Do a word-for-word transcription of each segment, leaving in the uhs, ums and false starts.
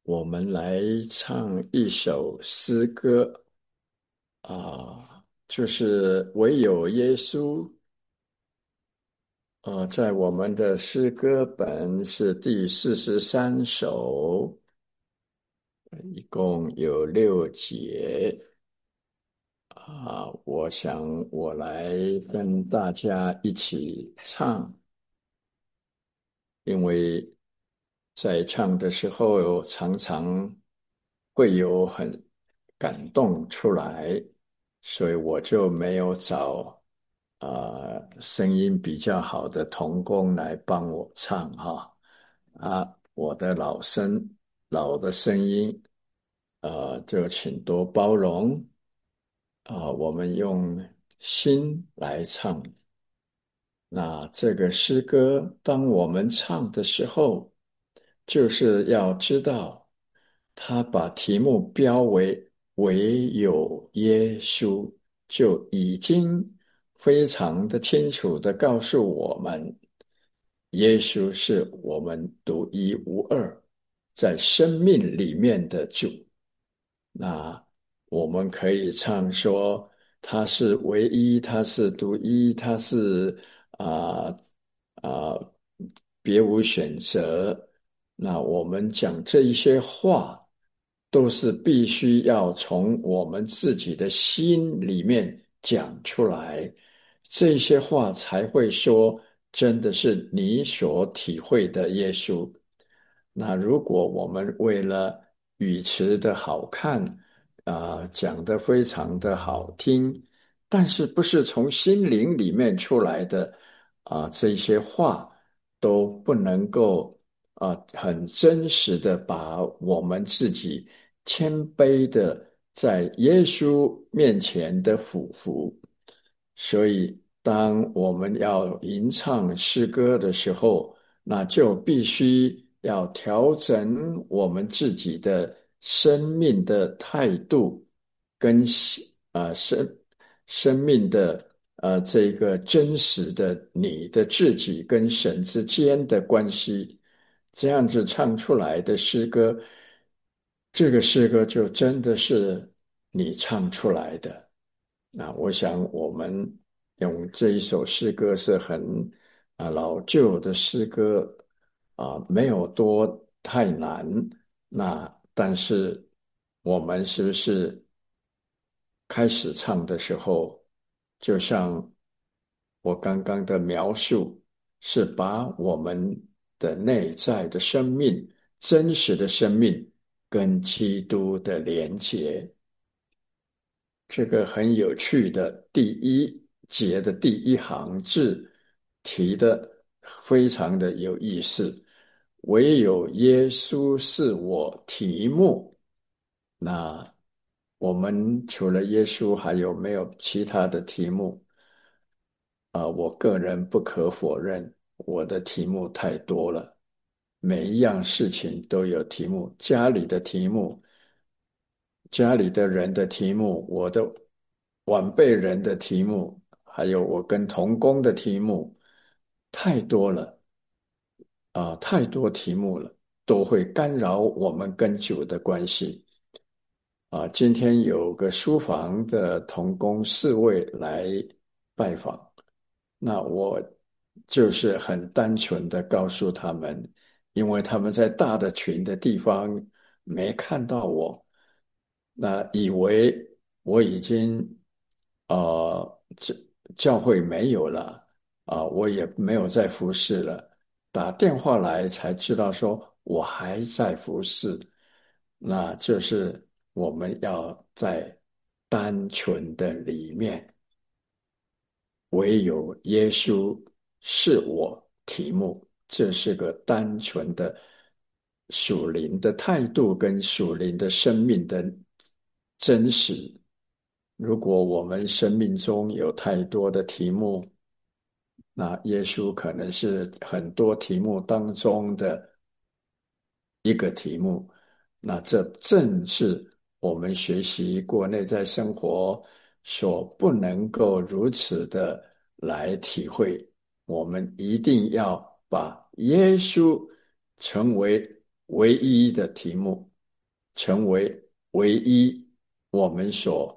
我们来唱一首诗歌啊，就是唯有耶稣。呃，在我们的诗歌本是第四十三首，一共有六节啊。我想我来跟大家一起唱，因为在唱的时候常常会有很感动出来，所以我就没有找呃声音比较好的童工来帮我唱哈啊，我的老声老的声音，呃，就请多包容啊，我们用心来唱。那这个诗歌，当我们唱的时候，就是要知道，他把题目标为"唯有耶稣"，就已经非常的清楚的告诉我们，耶稣是我们独一无二，在生命里面的主。那我们可以唱说，他是唯一，他是独一，他是啊啊、呃呃别无选择。那我们讲这一些话，都是必须要从我们自己的心里面讲出来，这些话才会说真的是你所体会的耶稣。那如果我们为了语词的好看，啊、讲得非常的好听，但是不是从心灵里面出来的啊、这些话都不能够啊、很真实的把我们自己谦卑的在耶稣面前的俯伏。所以，当我们要吟唱诗歌的时候，那就必须要调整我们自己的生命的态度，跟啊生生命的呃这个真实的你的自己跟神之间的关系，这样子唱出来的诗歌，这个诗歌就真的是你唱出来的。那我想我们用这一首诗歌是很啊老旧的诗歌啊，没有多太难。那但是我们是不是开始唱的时候，就像我刚刚的描述，是把我们的内在的生命、真实的生命跟基督的连结。这个很有趣的第一节的第一行字提的非常的有意思，唯有耶稣是我题目。那我们除了耶稣，还有没有其他的题目？啊、我个人不可否认，我的题目太多了，每一样事情都有题目，家里的题目，家里的人的题目，我的晚辈人的题目，还有我跟同工的题目，太多了啊、太多题目了，都会干扰我们跟主的关系啊、今天有个书房的同工四位来拜访，那我就是很单纯的告诉他们，因为他们在大的群的地方没看到我，那以为我已经呃教教会没有了啊、我也没有在服侍了。打电话来才知道说我还在服侍，那就是我们要在单纯的里面。唯有耶稣是我题目，这是个单纯的属灵的态度跟属灵的生命的真实。如果我们生命中有太多的题目，那耶稣可能是很多题目当中的一个题目。那这正是我们学习过内在生活所不能够如此的来体会。我们一定要把耶稣成为唯一的题目， 成为唯一我们所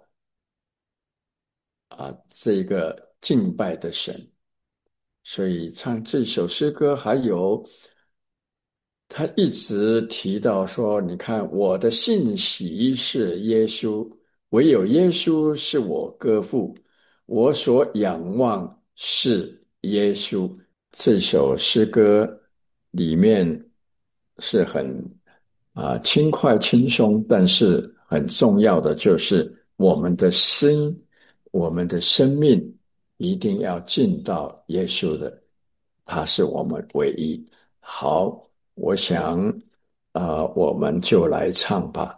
啊这个敬拜的神。所以唱这首诗歌，还有他一直提到说：“你看，我的信息是耶稣，唯有耶稣是我歌父，我所仰望是耶稣。”这首诗歌里面是很啊轻快轻松，但是很重要的就是我们的心、我们的生命一定要进到耶稣的，他是我们唯一。好，我想啊、呃我们就来唱吧。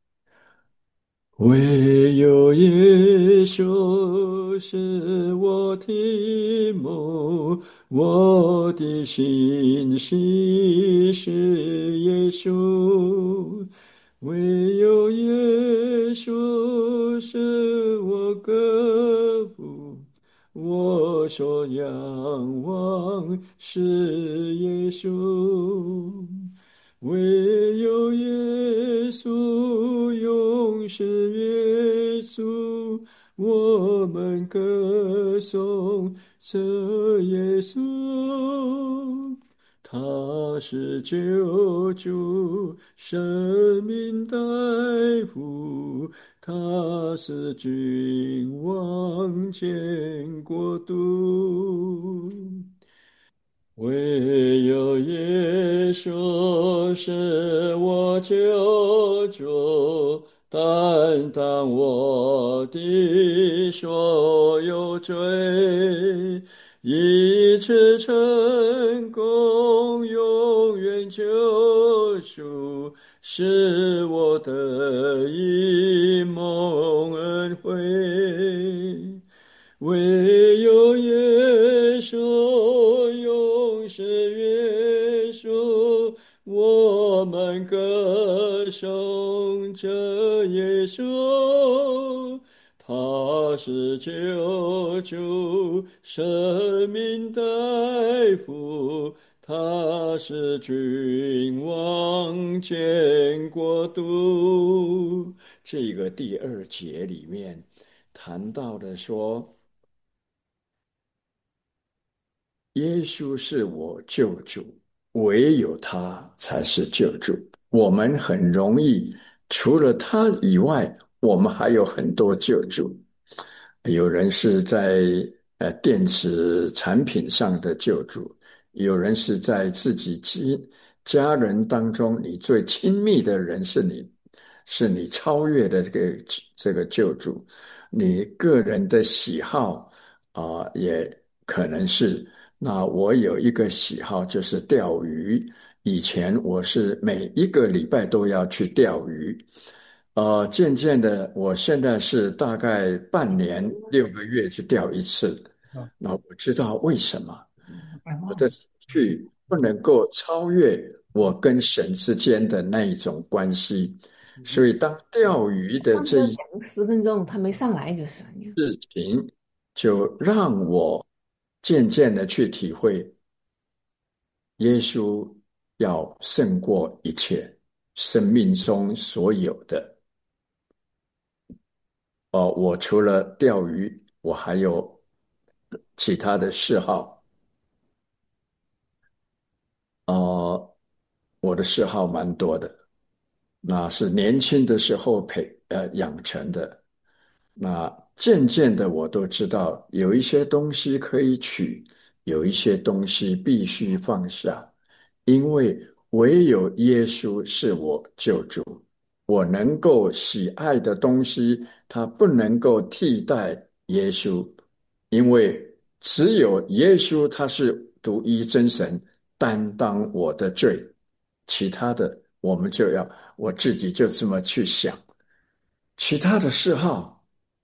唯有耶稣是我的梦，我的心息是耶稣。唯有耶稣是我歌父，我所仰望是耶稣。唯有耶稣，永是耶稣，我们歌颂这耶稣。他是救主，生命代父，他是君王建国度。唯有耶稣是我救主，担当我的所有罪，一次成功，永远救赎，是我的一梦恩惠。唯有耶稣，永是耶稣，我们歌颂这耶稣。他是救主，生命代父，他是君王建国度。这个第二节里面谈到的说，耶稣是我救主，唯有他才是救主。我们很容易，除了他以外，我们还有很多救主。有人是在呃电子产品上的救主，有人是在自己家家人当中，你最亲密的人是你，是你超越的这个这个救主。你个人的喜好啊、呃也可能是。那我有一个喜好就是钓鱼，以前我是每一个礼拜都要去钓鱼。呃，渐渐的，我现在是大概半年六个月去钓一次。 哦， 那我知道为什么拜拜。 我的兴趣不能够超越我跟神之间的那一种关系，所以当钓鱼的这一上次要讲十分钟，他没上来就是你。 事情，就让我渐渐的去体会，耶稣要胜过一切生命中所有的。哦，我除了钓鱼，我还有其他的嗜好。呃，我的嗜好蛮多的，那是年轻的时候培呃养成的。那渐渐的，我都知道有一些东西可以取，有一些东西必须放下，因为唯有耶稣是我救主，我能够喜爱的东西，它不能够替代耶稣，因为只有耶稣他是独一真神，担当我的罪，其他的我们就要我自己就这么去想，其他的嗜好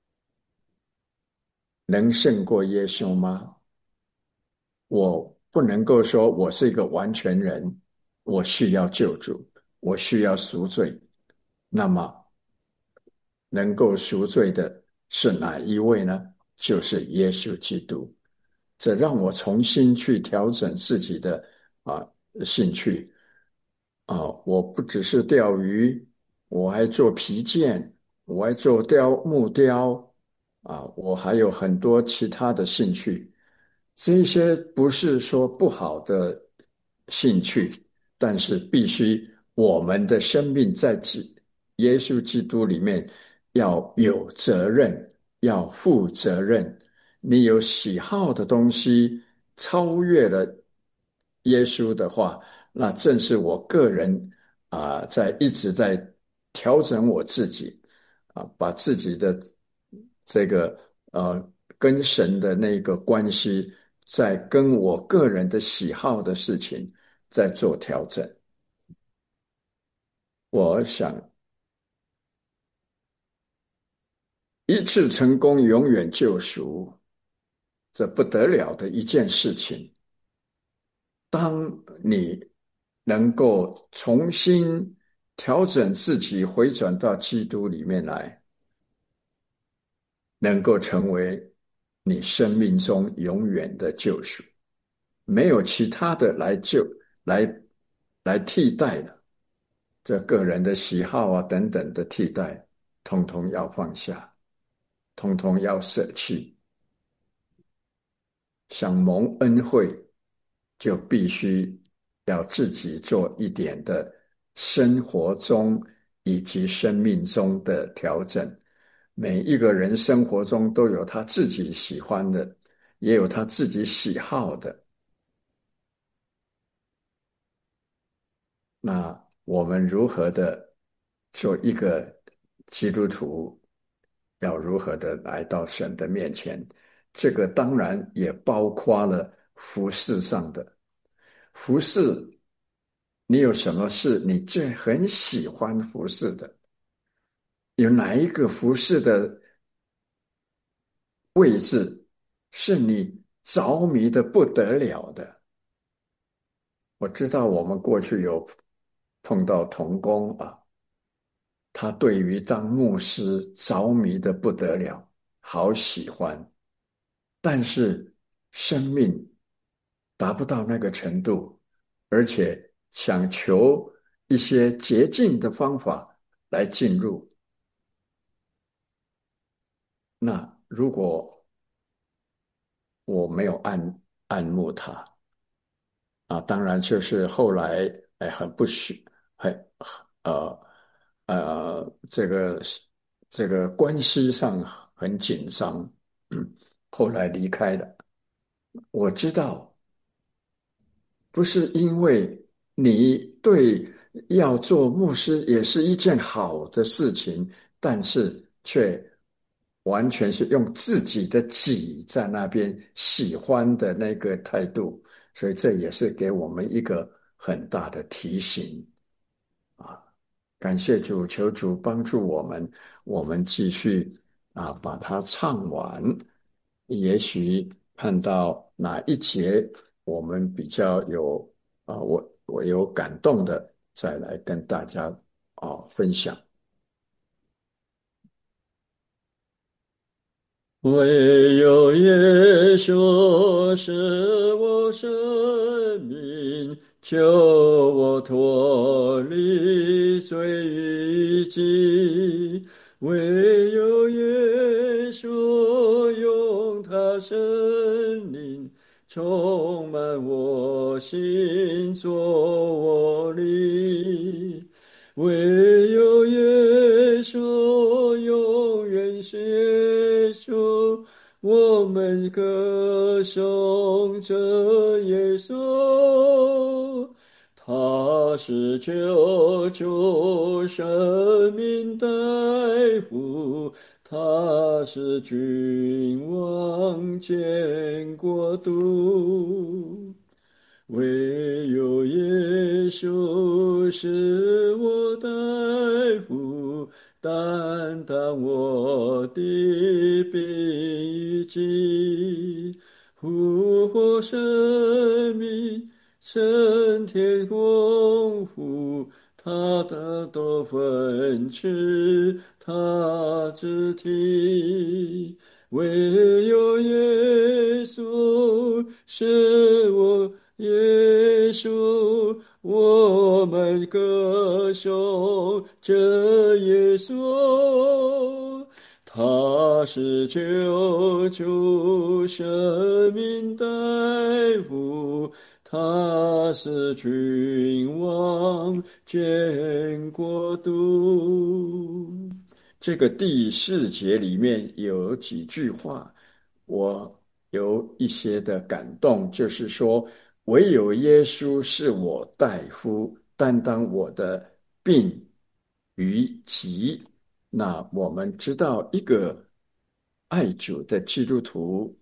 能胜过耶稣吗？我不能够说我是一个完全人，我需要救主，我需要赎罪。那么能够赎罪的是哪一位呢？就是耶稣基督。这让我重新去调整自己的啊兴趣啊，我不只是钓鱼， 我还做皮件，我还做雕木雕啊，我还有很多其他的兴趣。这些不是说不好的兴趣，但是必须我们的生命在基耶稣基督里面要有责任，要负责任。你有喜好的东西超越了耶稣的话，那正是我个人啊、在一直在调整我自己啊、把自己的这个呃跟神的那个关系，在跟我个人的喜好的事情在做调整。我想一次成功，永远救赎，这不得了的一件事情。当你能够重新调整自己，回转到基督里面来，能够成为你生命中永远的救赎，没有其他的来救、来来替代的。这个人的喜好啊等等的替代，通通要放下，通通要舍弃。想蒙恩惠，就必须要自己做一点的生活中以及生命中的调整。每一个人生活中都有他自己喜欢的，也有他自己喜好的。那我们如何的做一个基督徒，要如何的来到神的面前？这个当然也包括了服饰上的。服饰，你有什么是你最很喜欢服饰的？有哪一个服饰的位置是你着迷的不得了的？我知道我们过去有碰到童工啊，他对于当牧师着迷的不得了，好喜欢，但是生命达不到那个程度，而且想求一些捷径的方法来进入。那如果我没有按按摩他啊，当然就是后来哎很不许，很呃呃这个这个关系上很紧张，嗯，后来离开了。我知道不是因为你对要做牧师也是一件好的事情，但是却完全是用自己的己在那边喜欢的那个态度，所以这也是给我们一个很大的提醒啊！感谢主，求主帮助我们，我们继续啊把它唱完。也许看到哪一节我们比较有啊，我我有感动的，再来跟大家啊分享。唯有耶稣是我生命，救我脱离罪与忌。唯有耶稣用他生灵充满我心，做我力。唯有耶稣永远写出我们歌颂着耶稣，他是救主生命代父，他是君王见国度。唯有耶稣是我代父，担当我的病与疾，复活生命，升天功夫，他的多分赐他之体。唯有耶稣是我耶稣我们歌颂这耶稣，他是救主生命代父，他是君王见国度。这个第四节里面有几句话，我有一些的感动，就是说，唯有耶稣是我大夫，担当我的病与疾。那我们知道，一个爱主的基督徒，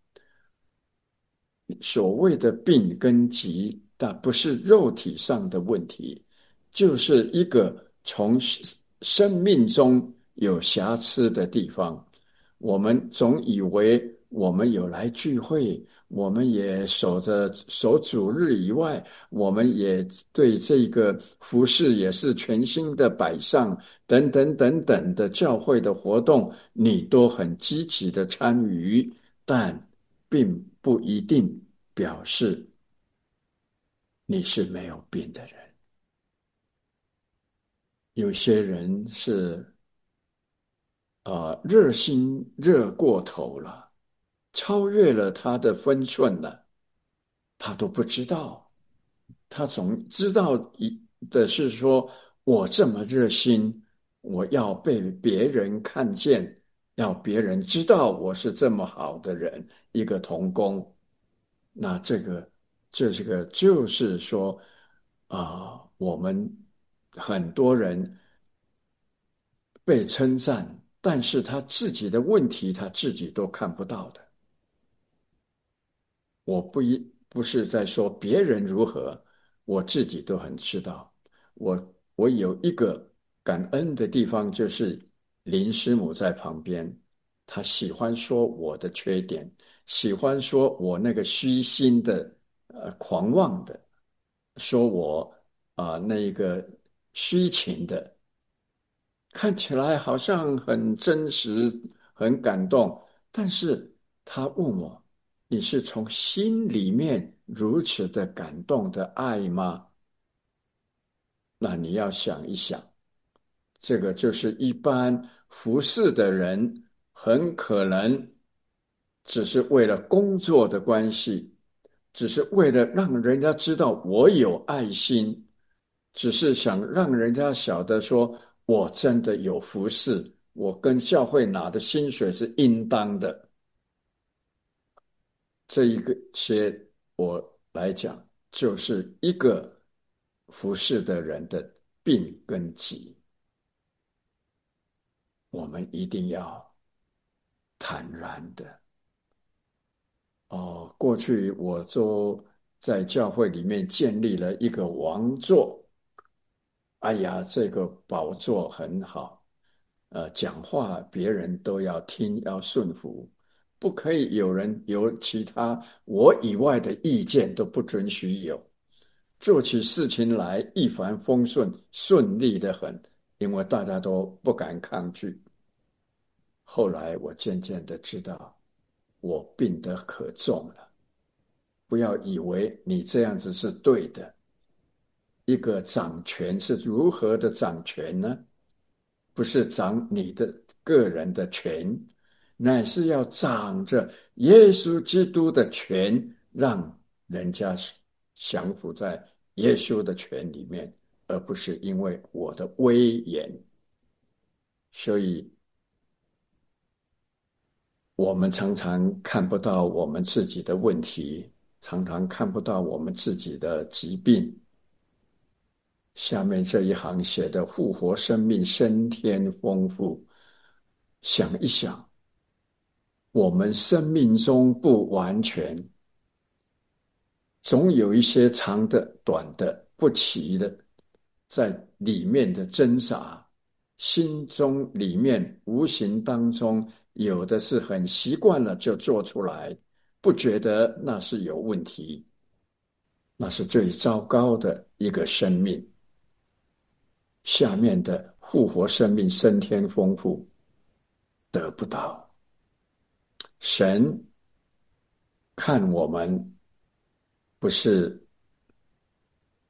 所谓的病跟疾，但不是肉体上的问题，就是一个从生命中有瑕疵的地方。我们总以为我们有来聚会，我们也守着守主日以外，我们也对这个服饰也是全新的摆上，等等等等的教会的活动，你都很积极的参与，但并不一定表示你是没有病的人。有些人是呃热心热过头了，超越了他的分寸了，他都不知道。他总知道一的是说，我这么热心，我要被别人看见，要别人知道我是这么好的人，一个童工。那这个这这个就是说啊、我们很多人被称赞，但是他自己的问题他自己都看不到的。我不一不是在说别人如何，我自己都很知道。我我有一个感恩的地方，就是林师母在旁边，她喜欢说我的缺点，喜欢说我那个虚心的、呃狂妄的，说我啊、呃那个虚情的，看起来好像很真实、很感动，但是他问我：“你是从心里面如此的感动的爱吗？”那你要想一想，这个就是一般服侍的人很可能只是为了工作的关系，只是为了让人家知道我有爱心，只是想让人家晓得说我真的有服侍，我跟教会拿的薪水是应当的。这一个些我来讲，就是一个服侍的人的病跟疾，我们一定要坦然的。哦，过去我就在教会里面建立了一个王座。哎呀，这个宝座很好，呃，讲话别人都要听，要顺服，不可以有人有其他我以外的意见都不准许有。做起事情来一帆风顺，顺利的很，因为大家都不敢抗拒。后来我渐渐的知道，我病得可重了。不要以为你这样子是对的。一个掌权是如何的掌权呢？不是掌你的个人的权，乃是要掌着耶稣基督的权，让人家降服在耶稣的权里面，而不是因为我的威严。所以，我们常常看不到我们自己的问题，常常看不到我们自己的疾病。下面这一行写的复活生命升天丰富，想一想，我们生命中不完全，总有一些长的、短的、不齐的，在里面的挣扎，心中里面无形当中有的是很习惯了就做出来，不觉得那是有问题，那是最糟糕的一个生命。下面的复活生命升天丰富得不到。神看我们不是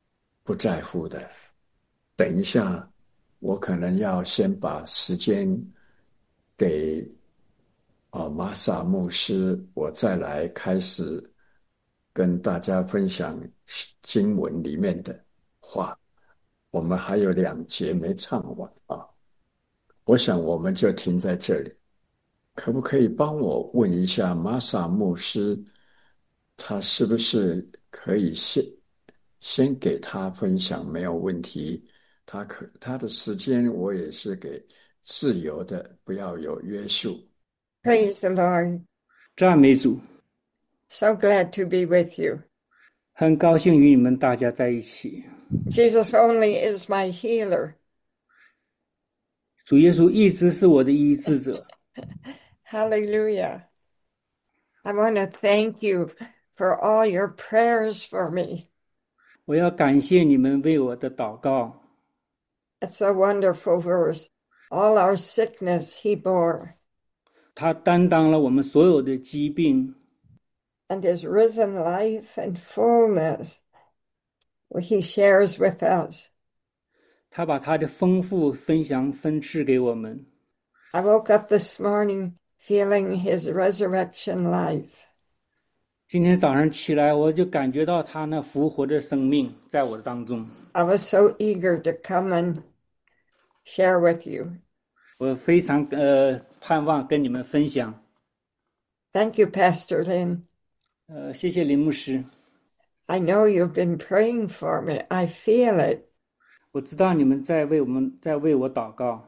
不在乎的。等一下，我可能要先把时间给啊玛萨牧师，我再来开始跟大家分享经文里面的话。我们还有两节没唱完啊，我想我们就停在这里。可不可以帮我问一下玛萨牧师，他是不是可以先先给他分享，没有问题。他可他的时间我也是给自由的，不要有约束。 Praise the Lord. 赞美主， So glad to be with you. 很高兴与你们大家在一起。 Jesus only is my healer. 主耶稣一直是我的医治者。 Hallelujah. I want to thank you for all your prayers for me. 我要感谢你们为我的祷告。 It's a wonderful verse. All our sickness he bore, 他担当了我们所有的疾病， and his risen life and fullness he shares with us. 他把他的丰富分享分赐给我们。 I woke up this morning feeling his resurrection life. 今天早上起来，我就感觉到他那复活的生命在我的当中。 I was so eager to come and share with you. 我非常呃盼望跟你们分享。 Thank you, Pastor Lynn. 呃，谢谢林牧师。 I know you've been praying for me. I feel it. 我知道你们在为我们在为我祷告。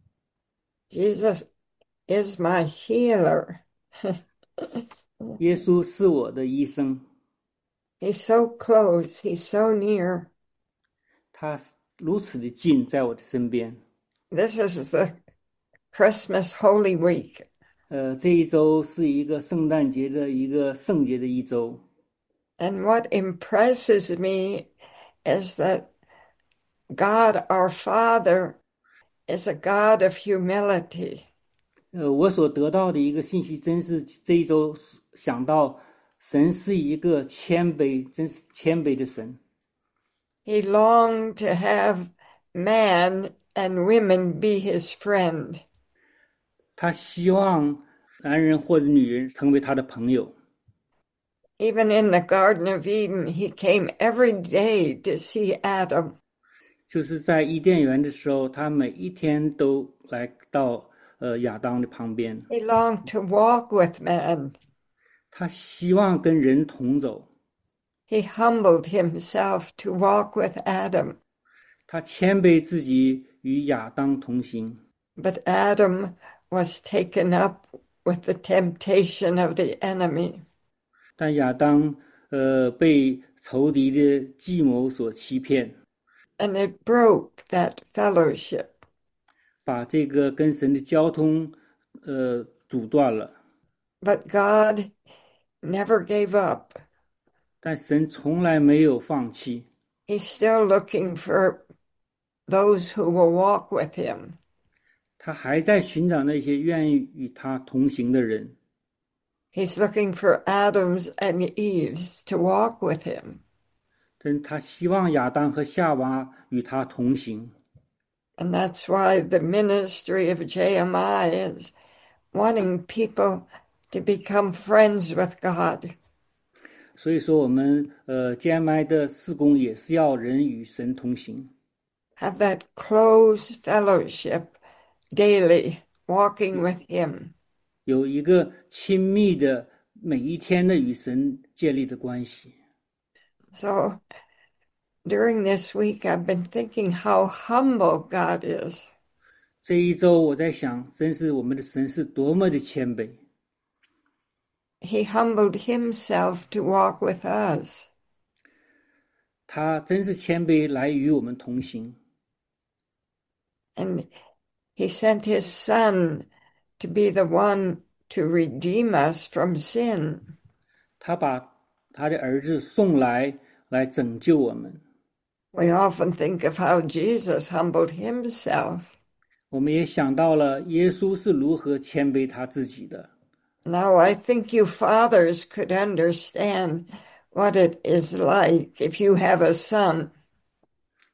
Jesus is my healer. 耶稣是我的医生， He's so close. He's so near. 他如此的近，在我的身边。 This is the Christmas Holy Week. 呃，这一周是一个圣诞节的一个圣节的一周。 And what impresses me is that God, our Father, is a God of humility. 呃，我所得到的一个信息，真是这一周想到，神是一个谦卑，真是谦卑的神。 He longed to have man and women be his friend. 他希望男人或者女人成为他的朋友。 Even in the Garden of Eden, he came every day to see Adam. 就是在伊甸园的时候，他每一天都来到呃亚当的旁边。 He longed to walk with man. 他希望跟人同走。 He humbled himself to walk with Adam. 他谦卑自己与亚当同行。 But Adam was taken up with the temptation of the enemy. 但亚当呃被仇敌的计谋所欺骗， And it broke that fellowship. 把这个跟神的交通呃阻断了。 But God never gave up. 但神从来没有放弃， He's still looking for those who will walk with him. 他还在寻找那些愿意与他同行的人。 He's looking for Adams and Eves to walk with him. 但他希望亚当和夏娃与他同行。 And that's why the ministry of J M I is wanting people to become friends with God. 所以说我们呃 J M I 的事工也是要人与神同行， Have that close fellowship daily, walking with him. 有一个亲密的每一天的与神建立的关系。 So during this week, I've been thinking how humble God is. 这一周我在想，真是我们的神是多么的谦卑。 He humbled himself to walk with us. 他真是谦卑来与我们同行。 And he sent his son to be the one to redeem us from sin. 他把他的儿子送来，来拯救我们。 We often think of how Jesus humbled himself. 我们也想到了耶稣是如何谦卑他自己的。 Now I think you fathers could understand what it is like if you have a son.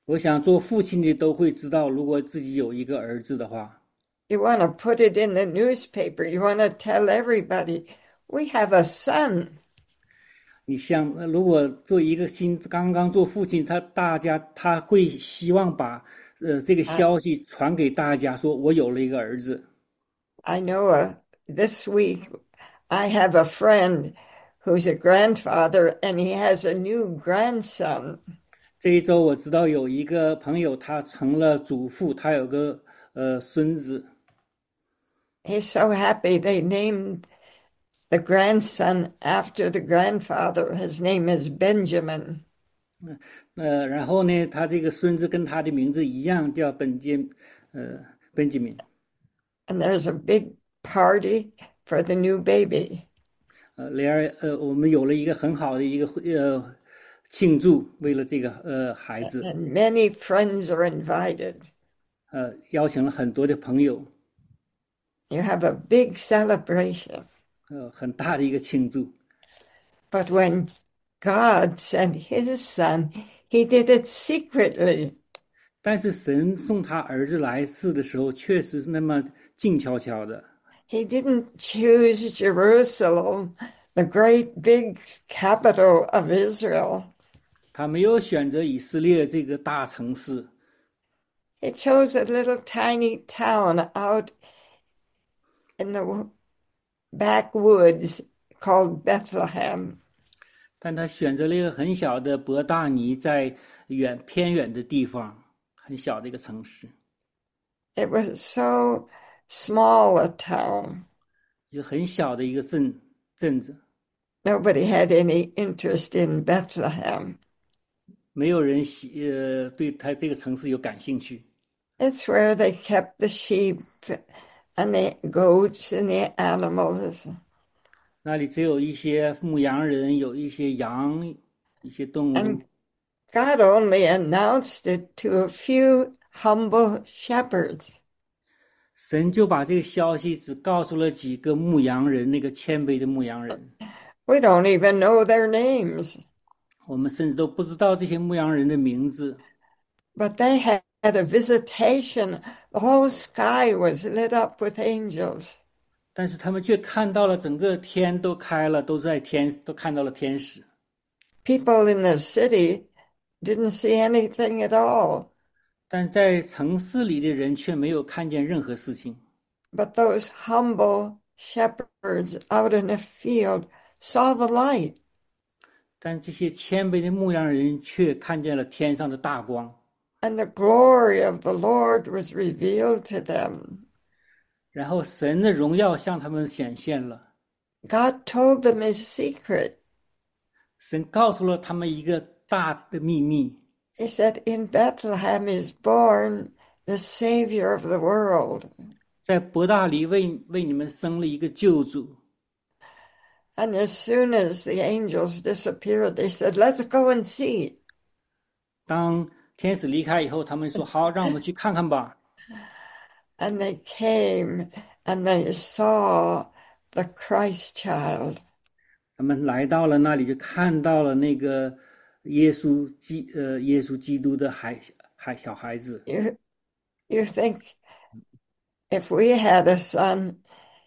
我想做父亲的都会知道，如果自己有一个儿子的话， You want to put it in the newspaper. You want to tell everybody, we have a son. 你像呃如果做一个新刚刚做父亲，他大家他会希望把呃这个 I, 消息传给大家，说我有了一个儿子。 I know uh, this week I have a friend who's a grandfather and he has a new grandson. 这一周我知道有一个朋友，他成了祖父，他有个呃孙子， He's so happy they named the grandson after the grandfather. His name is Benjamin. 呃，然后呢，他这个孙子跟他的名字一样，叫本杰呃本杰明。 And there's a big party for the new baby. 呃，雷尔呃，我们有了一个很好的一个呃庆祝，为了这个呃孩子， And many friends are invited. 呃，邀请了很多的朋友， You have a big celebration. 呃，很大的一个庆祝。 But when God sent his son, he did it secretly. 但是神送他儿子来世的时候，确实是那么静悄悄的。 He didn't choose Jerusalem, the great big capital of Israel. 他没有选择以色列这个大城市， He chose a little tiny town out in the backwoods called Bethlehem. 但他选择了一个很小的伯大尼，在远偏远的地方，很小的一个城市， It was so small a town. 一个很小的一个镇镇子， Nobody had any interest in Bethlehem. 没有人喜呃对他这个城市有感兴趣。 It's where they kept the sheep and the goats and the animals. 那里只有一些牧羊人，有一些羊，一些动物。 And God only announced it to a few humble shepherds. 神就把这个消息只告诉了几个牧羊人，那个谦卑的牧羊人。 We don't even know their names, 我们甚至都不知道这些牧羊人的名字， but they had a visitation. The whole sky was lit up with angels. 但是他们却看到了整个天都开了，都在天都看到了天使。 People in the city didn't see anything at all, 但在城市里的人却没有看见任何事情。 but those humble shepherds out in a field saw the light. 但这些谦卑的牧羊人却看见了天上的大光， And the glory of the Lord was revealed to them. 然后神的荣耀向他们显现了。 God told them his secret. 神告诉了他们一个大的秘密， He said, in Bethlehem is born the Savior of the world. 在伯大尼为为你们生了一个救主。 And as soon as the angels disappeared, they said, let's go and see. 当天使离开以后，他们说：“好，让我们去看看吧。” And they came and they saw the Christ child. 他们来到了那里，就看到了那个耶稣基呃耶稣基督的孩孩小孩子。 You, you think if we had a son,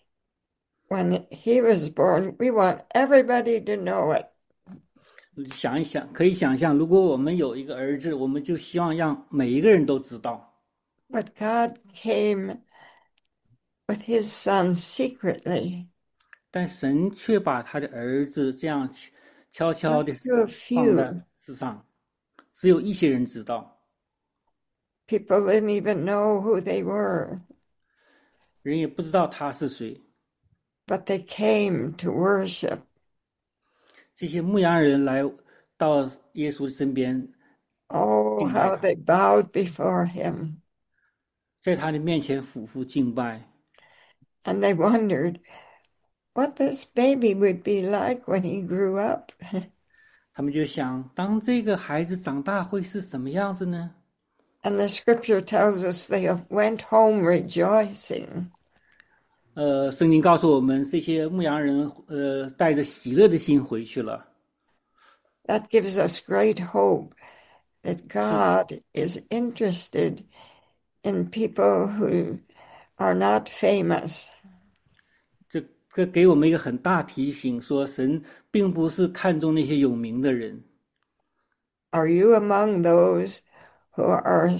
when he was born, we want everybody to know it. 想一想，可以想象，如果我们有一个儿子，我们就希望让每一个人都知道。 But God came with his son secretly. 但神却把他的儿子这样悄悄的 Just to a 放在 few. 世上，只有一些人知道， People didn't even know who they were, 人也不知道他是谁。 but they came to worship. 这些牧羊人来到耶稣身边， Oh, how they bowed before him. 在他的面前俯伏敬拜， And they wondered what this baby would be like when he grew up. 他们就想，当这个孩子长大会是什么样子呢？ And the scripture tells us they went home rejoicing. 呃，圣经告诉我们，这些牧羊人呃带着喜乐的心回去了。 That gives us great hope that 是 God is interested in people who are not famous. 这这给我们一个很大提醒，说神并不是看重那些有名的人。 Are you among those who are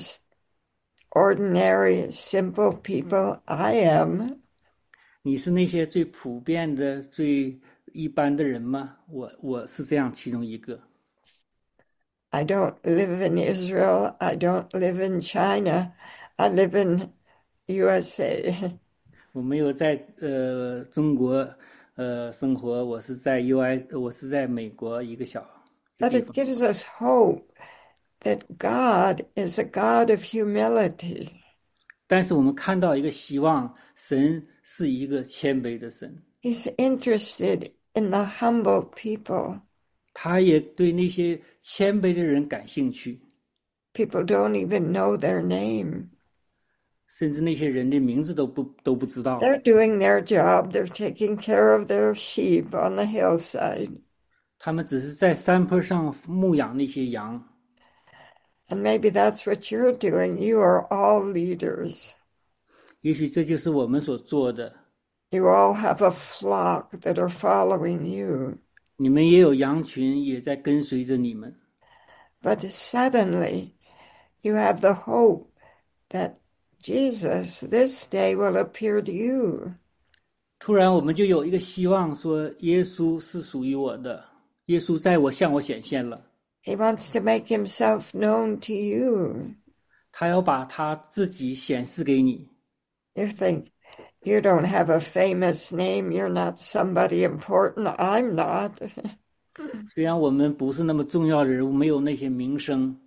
ordinary, simple people? I am. 你是那些最普遍的、最一般的人吗？我我是这样其中一个。 I don't live in Israel. I don't live in China. I live in U S A. 我没有在呃中国呃生活，我是在 U I， 我是在美国一个小一个 But 地 it 方。 gives us hope that God is a God of humility. 但是我们看到一个希望，神是一个谦卑的神， He's interested in the humble people. 他也对那些谦卑的人感兴趣， People don't even know their name. 甚至那些人的名字都不都不知道。 They're doing their job. They're taking care of their sheep on the hillside. 他们只是在山坡上牧养那些羊， And maybe that's what you're doing. You are all leaders. 也许这就是我们所做的。 You all have a flock that are following you. 你们也有羊群，也在跟随着你们。 But suddenly, you have the hope that Jesus this day will appear to you. 突然，我们就有一个希望，说耶稣是属于我的，耶稣在我向我显现了， He wants to make himself known to you. 他要把他自己显示给你。 You think you don't have a famous name. You're not somebody important. I'm not. 虽然我们不是那么重要的人物，没有那些名声，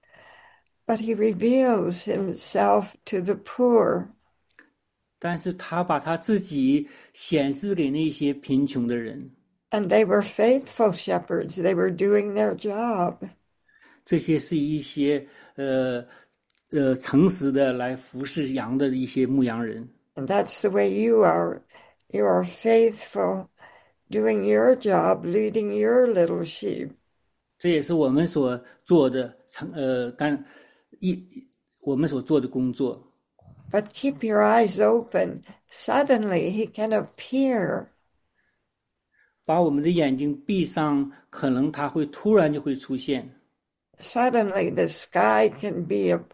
But he reveals himself to the poor. 但是他把他自己显示给那些贫穷的人。 And they were faithful shepherds. They were doing their job. 这些是一些呃呃诚实的来服侍羊的一些牧羊人。 And that's the way you are. You are faithful, doing your job, leading your little sheep. 这也是我们所做的成呃干一我们所做的工作。 But keep your eyes open. Suddenly he can appear. 把我们的眼睛闭上，可能他会突然就会出现。 Suddenly the sky can be a,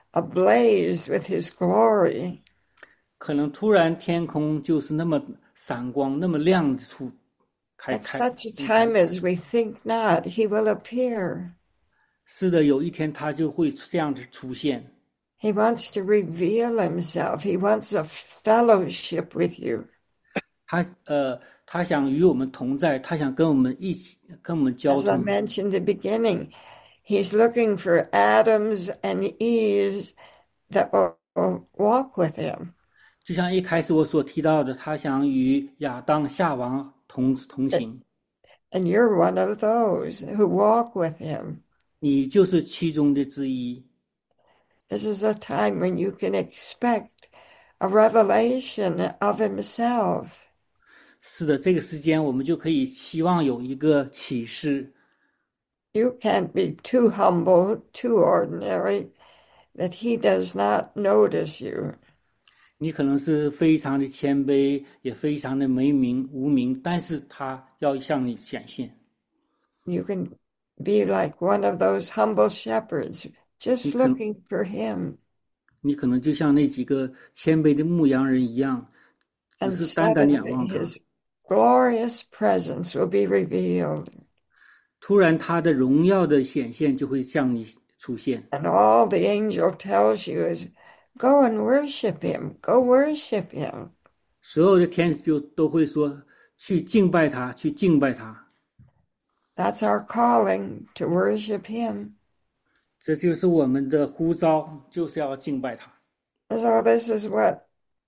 ablaze with his glory. 可能突然天空就是那么闪光，那么亮出开 At 开。 such a time as we think not, he will appear. 是的，有一天他就会这样子出现。 He wants to reveal himself. He wants a fellowship with you. 他呃，他想与我们同在，他想跟我们一起，跟我们交 As I 通。 mentioned at the beginning, he's looking for Adams and Eves that will, will walk with him. 就像一开始我所提到的，他想与亚当、夏娃同同行。 And you're one of those who walk with him. 你就是其中的之一。 This is a time when you can expect a revelation of himself. 是的，这个时间我们就可以期望有一个启示。 You can't be too humble, too ordinary, that he does not notice you. 你可能是非常的谦卑，也非常的没名无名，但是他要向你显现。 You can be like one of those humble shepherds, just looking for him. 你可能就像那几个谦卑的牧羊人一样，只 And 是单单仰 suddenly 望他。 his glorious presence will be revealed. 突然，他的荣耀的显现就会向你出现。 And all the angel tells you is, go and worship him. Go worship him. 所有的天使就都会说，去敬拜他，去敬拜他。 That's our calling, to worship him. 这就是我们的呼召，就是要敬拜他。 So this is what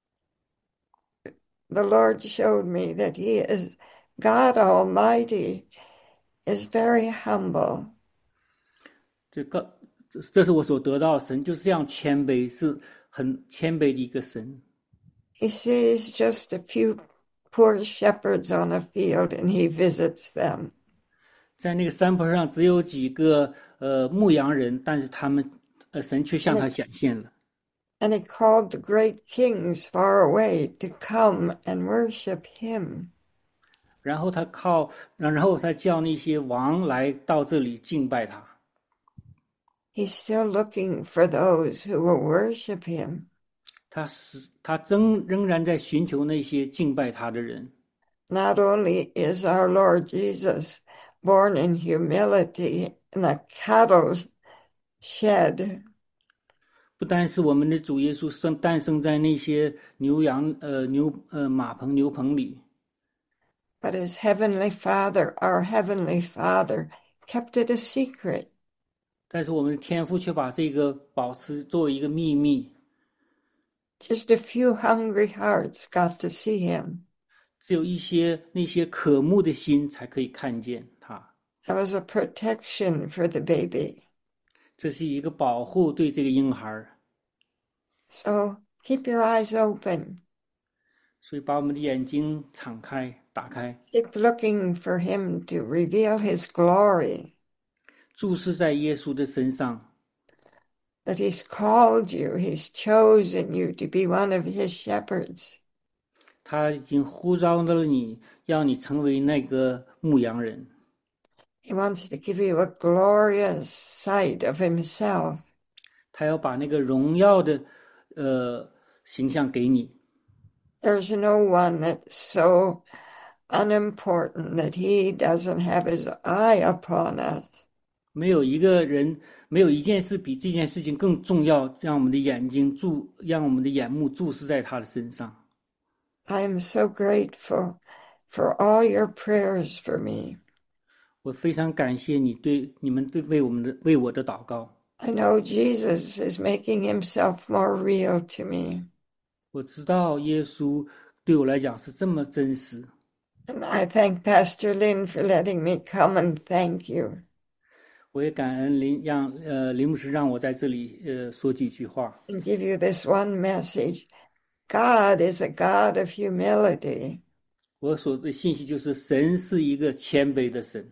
the Lord showed me, that he is God Almighty, is very humble. 这个，这是我所得到的，神就是这样谦卑，是很谦卑的一个神。 He sees just a few poor shepherds on a field and he visits them. 在那个山坡上只有几个呃牧羊人，但是他们呃神却向 And 他 he, 显现了。 and he called the great kings far away to come and worship him. 然后他靠，然后他叫那些王来到这里敬拜他。 He's still looking for those who will worship him. 他是他仍仍然在寻求那些敬拜他的人。 Not only is our Lord Jesus born in humility in a cattle shed, 不单是我们的主耶稣生诞生在那些牛羊呃牛呃马棚牛棚里， but his heavenly Father, our heavenly Father, kept it a secret. 但是我们的天父却把这个保持作为一个秘密。 Just a few hungry hearts got to see him. 只有一些那些渴慕的心才可以看见他。 That was a protection for the baby. 这是一个保护对这个婴孩。 So keep your eyes open. 所以把我们的眼睛敞开打开， Keep looking for him to reveal his glory, 注视在耶稣的身上。 that he's called you, he's chosen you to be one of his shepherds. 他已经呼召了你，要你成为那个牧羊人。 He wants to give you a glorious sight of himself. 他要把那个荣耀的呃形象给你。 There's no one that's so unimportant that he doesn't have his eye upon us. 没有一个人，没有一件事比这件事情更重要，让我们的眼睛注，让我们的眼目注视在他的身上。 I am so grateful for all your prayers for me. 我非常感谢你对你们对为我们的为我的祷告。 I know Jesus is making himself more real to me. 我知道耶稣对我来讲是这么真实。 And I thank Pastor Lynn for letting me come and thank you. 我也感恩林让呃林牧师让我在这里呃说几句话。 And give you this one message. God is a God of humility. 我所的信息就是神是一个谦卑的神，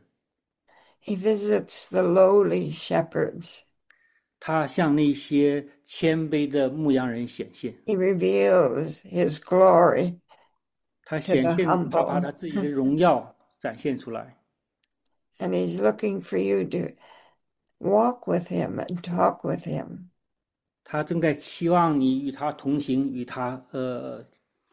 He visits the lowly shepherds. 他向那些谦卑的牧羊人显现， He reveals his glory 他显 to the 现， humble. 他把他自己的荣耀展现出来。 And he's looking for you to walk with him and talk with him. 他正在期望你与他同行，与他呃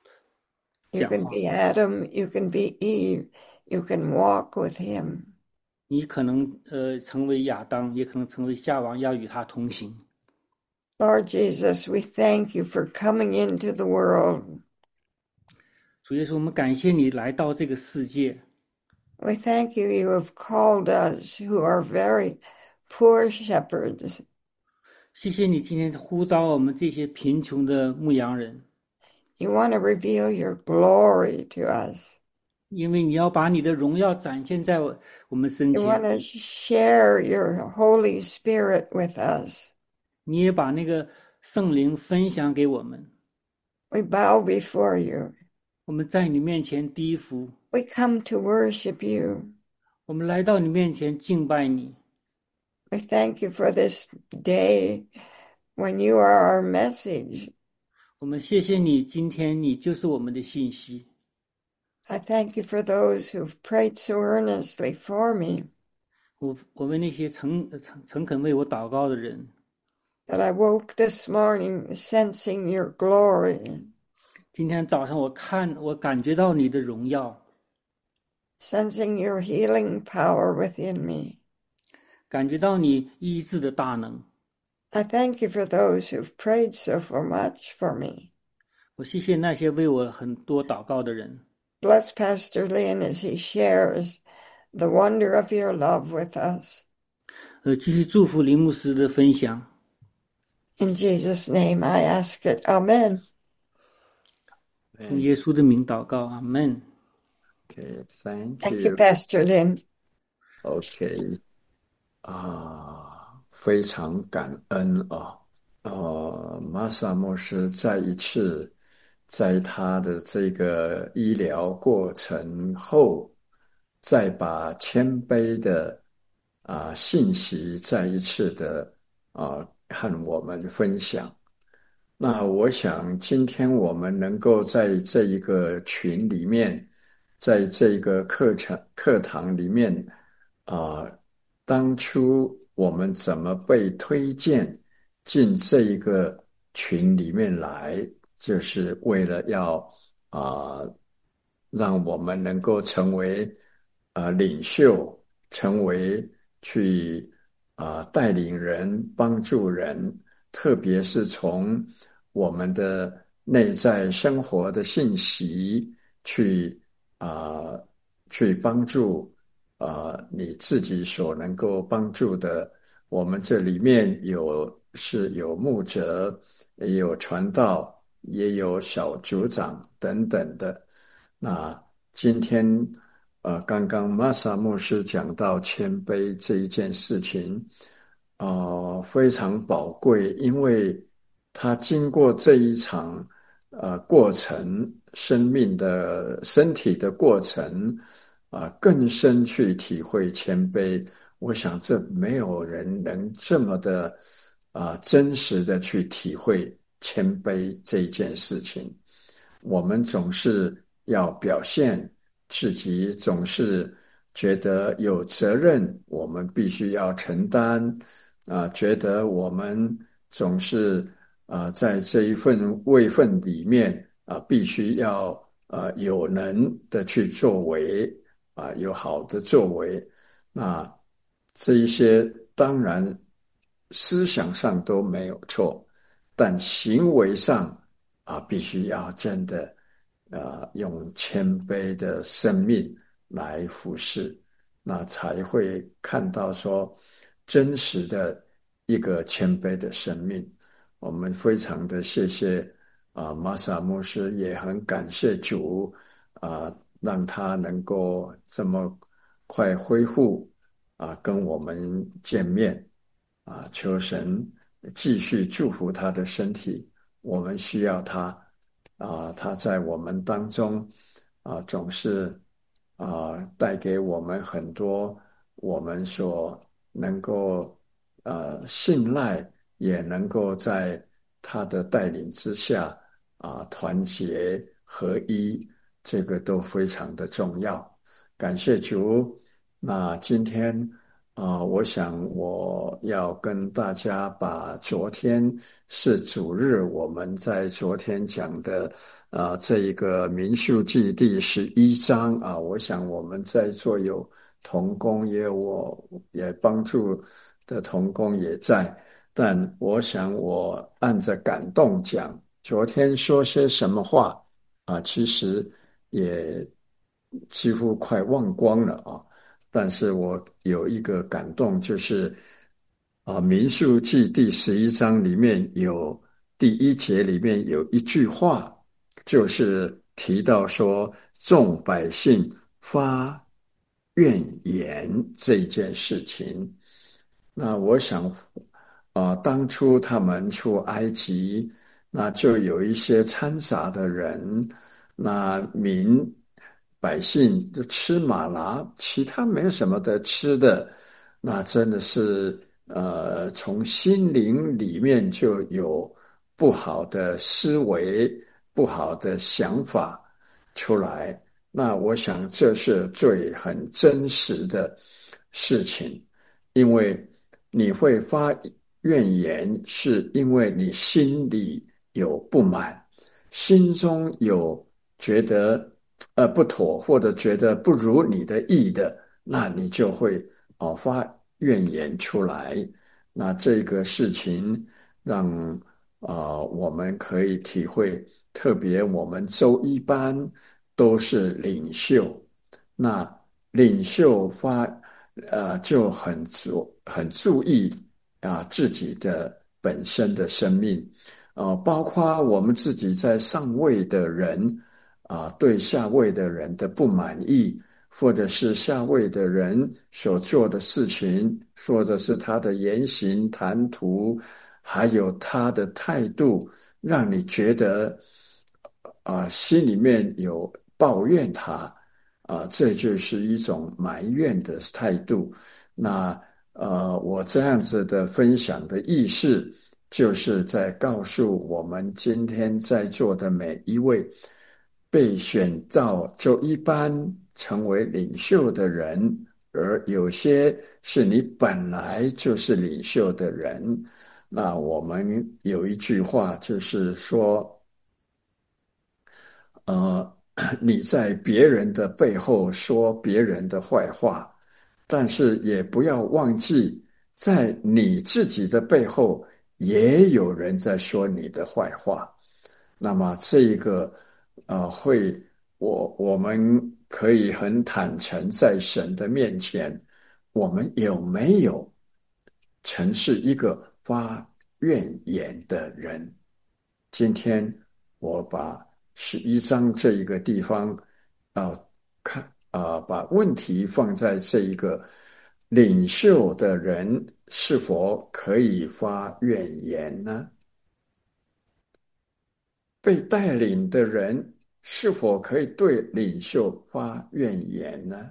You 讲 can 话。 be Adam, you can be Eve, you can walk with him. 你可能呃成为亚当，也可能成为夏娃，要与他同行。 Lord Jesus, we thank you for coming into the world. 主耶稣，我们感谢你来到这个世界， We thank you, you have called us who are very poor shepherds. 谢谢你今天呼召我们这些贫穷的牧羊人， You want to reveal your glory to us. 因为你要把你的荣耀展现在我我们身 You want 前， to share your Holy Spirit with us. 你也把那个圣灵分享给我们。 We bow before you. 我们在你面前低伏， We come to worship you. 我们来到你面前敬拜你。 We thank you for this day when you are our message. 我们谢谢你，今天你就是我们的信息。 I thank you for those who've prayed so earnestly for me 我我为那些诚诚诚恳为我祷告的人， that I woke this morning sensing your glory, 今天早上我看我感觉到你的荣耀， sensing your healing power within me. 感觉到你医治的大能。 I thank you for those who've prayed so for much for me. 我谢谢那些为我很多祷告的人。 Bless Pastor Lynn as he shares the wonder of your love with us. 呃，继续祝福林牧师的分享。 In Jesus' name I ask it. Amen. 用耶稣的名祷告，阿门。 Okay, thank Thank you, you. Pastor Lynn. OK，啊，非常感恩啊。呃，玛萨牧师再一次在他的这个医疗过程后再把谦卑的啊、信息再一次的啊、和我们分享。那我想今天我们能够在这一个群里面，在这一个课程课堂里面啊、当初我们怎么被推荐进这一个群里面来，就是为了要啊、让我们能够成为啊、领袖，成为去啊、带领人、帮助人，特别是从我们的内在生活的信息去啊、去帮助啊、你自己所能够帮助的。我们这里面有是有牧者，也有传道，也有小组长等等的。那今天呃，刚刚玛萨牧师讲到谦卑这一件事情，呃，非常宝贵，因为他经过这一场呃过程，生命的身体的过程，啊、更深去体会谦卑。我想这没有人能这么的啊、真实的去体会谦卑这一件事情。我们总是要表现自己，总是觉得有责任，我们必须要承担啊、觉得我们总是啊、在这一份位份里面啊、必须要啊、有能的去作为啊、有好的作为。那这一些当然思想上都没有错，但行为上啊，必须要真的啊，用谦卑的生命来服侍，那才会看到说真实的一个谦卑的生命。我们非常的谢谢啊，玛萨牧师，也很感谢主啊，让他能够这么快恢复啊，跟我们见面啊，求神继续祝福他的身体，我们需要他啊，他在我们当中啊，总是啊带给我们很多我们所能够呃信赖，也能够在他的带领之下啊团结合一，这个都非常的重要。感谢主。那今天啊、我想我要跟大家把昨天是主日，我们在昨天讲的啊、这一个民数记第十一章啊，我想我们在座有同工，也有我也帮助的同工也在，但我想我按着感动讲，昨天说些什么话啊，其实也几乎快忘光了啊。但是我有一个感动，就是啊，《民数记》第十一章里面有第一节里面有一句话，就是提到说众百姓发怨言这一件事情。那我想，啊、当初他们出埃及，那就有一些掺杂的人，那民百姓就吃马拿，其他没有什么的吃的，那真的是呃，从心灵里面就有不好的思维、不好的想法出来。那我想这是最很真实的事情，因为你会发怨言，是因为你心里有不满，心中有觉得呃不妥，或者觉得不如你的意的，那你就会哦发怨言出来。那这个事情让啊、呃我们可以体会，特别我们周一班都是领袖，那领袖发呃就很注很注意啊、自己的本身的生命，呃，包括我们自己在上位的人啊、对下位的人的不满意，或者是下位的人所做的事情，或者是他的言行谈吐，还有他的态度，让你觉得啊、心里面有抱怨他啊，这就是一种埋怨的态度。那呃，我这样子的分享的意思，就是在告诉我们今天在座的每一位被选到就一般成为领袖的人，而有些是你本来就是领袖的人。那我们有一句话就是说，呃，你在别人的背后说别人的坏话，但是也不要忘记，在你自己的背后也有人在说你的坏话。那么这一个呃，会我我们可以很坦诚在神的面前，我们有没有曾是一个发怨言的人？今天我把十一章这一个地方啊、呃看啊、呃把问题放在这一个领袖的人是否可以发怨言呢？被带领的人是否可以对领袖发怨言呢？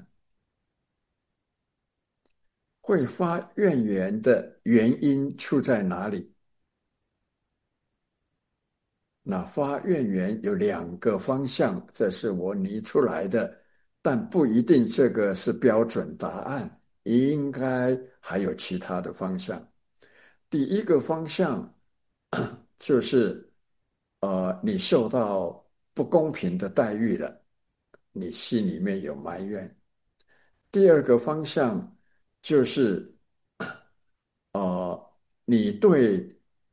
会发怨言的原因出在哪里？那发怨言有两个方向，这是我拟出来的，但不一定这个是标准答案，应该还有其他的方向。第一个方向就是，呃，你受到不公平的待遇了，你心里面有埋怨。第二个方向就是，呃，你对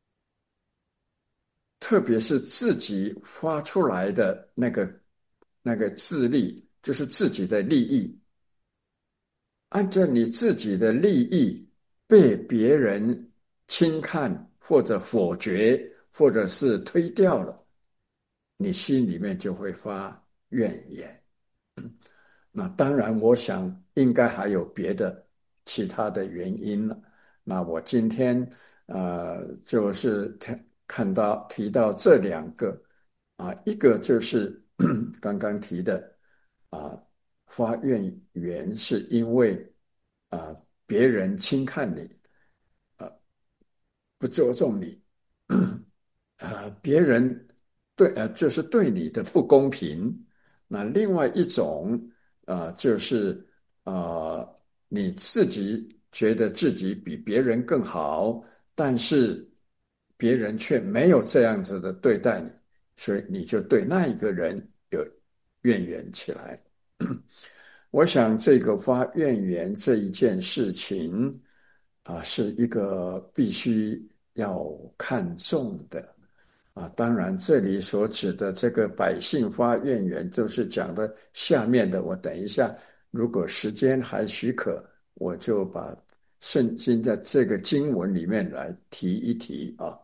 特别是自己发出来的那个那个自利，就是自己的利益，按照你自己的利益被别人轻看或者否决，或者是推掉了，你心里面就会发怨言。那当然，我想应该还有别的其他的原因了。那我今天呃，就是看看到提到这两个啊，一个就是刚刚提的啊，发怨言是因为啊别人轻看你，啊不尊重你，呃，别人对呃，就是对你的不公平。那另外一种呃，就是呃，你自己觉得自己比别人更好，但是别人却没有这样子的对待你，所以你就对那一个人有怨言起来。我想这个发怨言这一件事情啊，是一个必须要看重的。啊，当然，这里所指的这个百姓发怨言，就是讲的下面的。我等一下，如果时间还许可，我就把圣经的这个经文里面来提一提啊。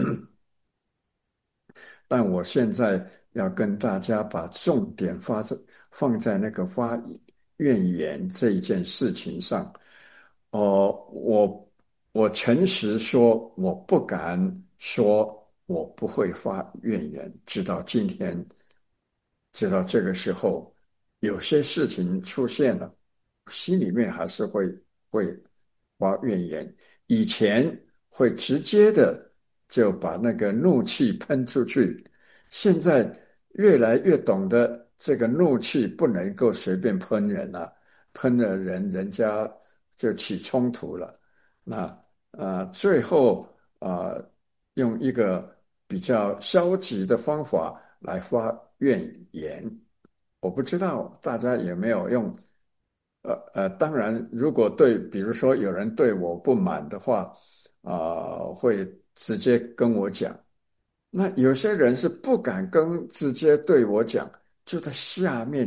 但我现在要跟大家把重点发在放在那个发怨言这一件事情上。哦，我我诚实说，我不敢说我不会发怨言，直到今天，直到这个时候，有些事情出现了，心里面还是会会发怨言。以前会直接的就把那个怒气喷出去，现在越来越懂得这个怒气不能够随便喷人了，喷了人，人家就起冲突了。那呃，最后呃，用一个比较消极的方法来发怨言。我不知道大家有没有用，呃呃，当然，如果对，比如说有人对我不满的话，啊、会直接跟我讲。那有些人是不敢跟直接对我讲，就在下面，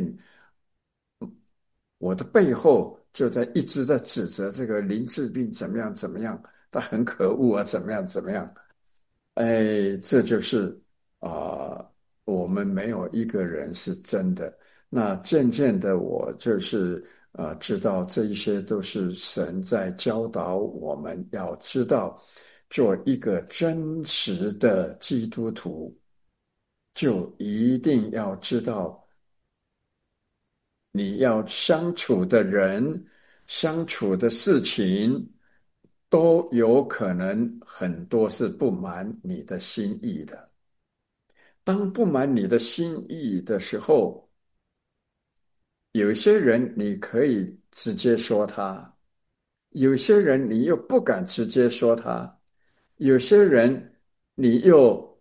我的背后就在一直在指责这个林志斌怎么样怎么样，他很可恶啊，怎么样怎么样。哎，这就是啊、呃我们没有一个人是真的。那渐渐的，我就是啊、呃知道这一些都是神在教导我们要知道，做一个真实的基督徒，就一定要知道你要相处的人、相处的事情，都有可能很多是不满你的心意的。当不满你的心意的时候，有些人你可以直接说他，有些人你又不敢直接说他，有些人你又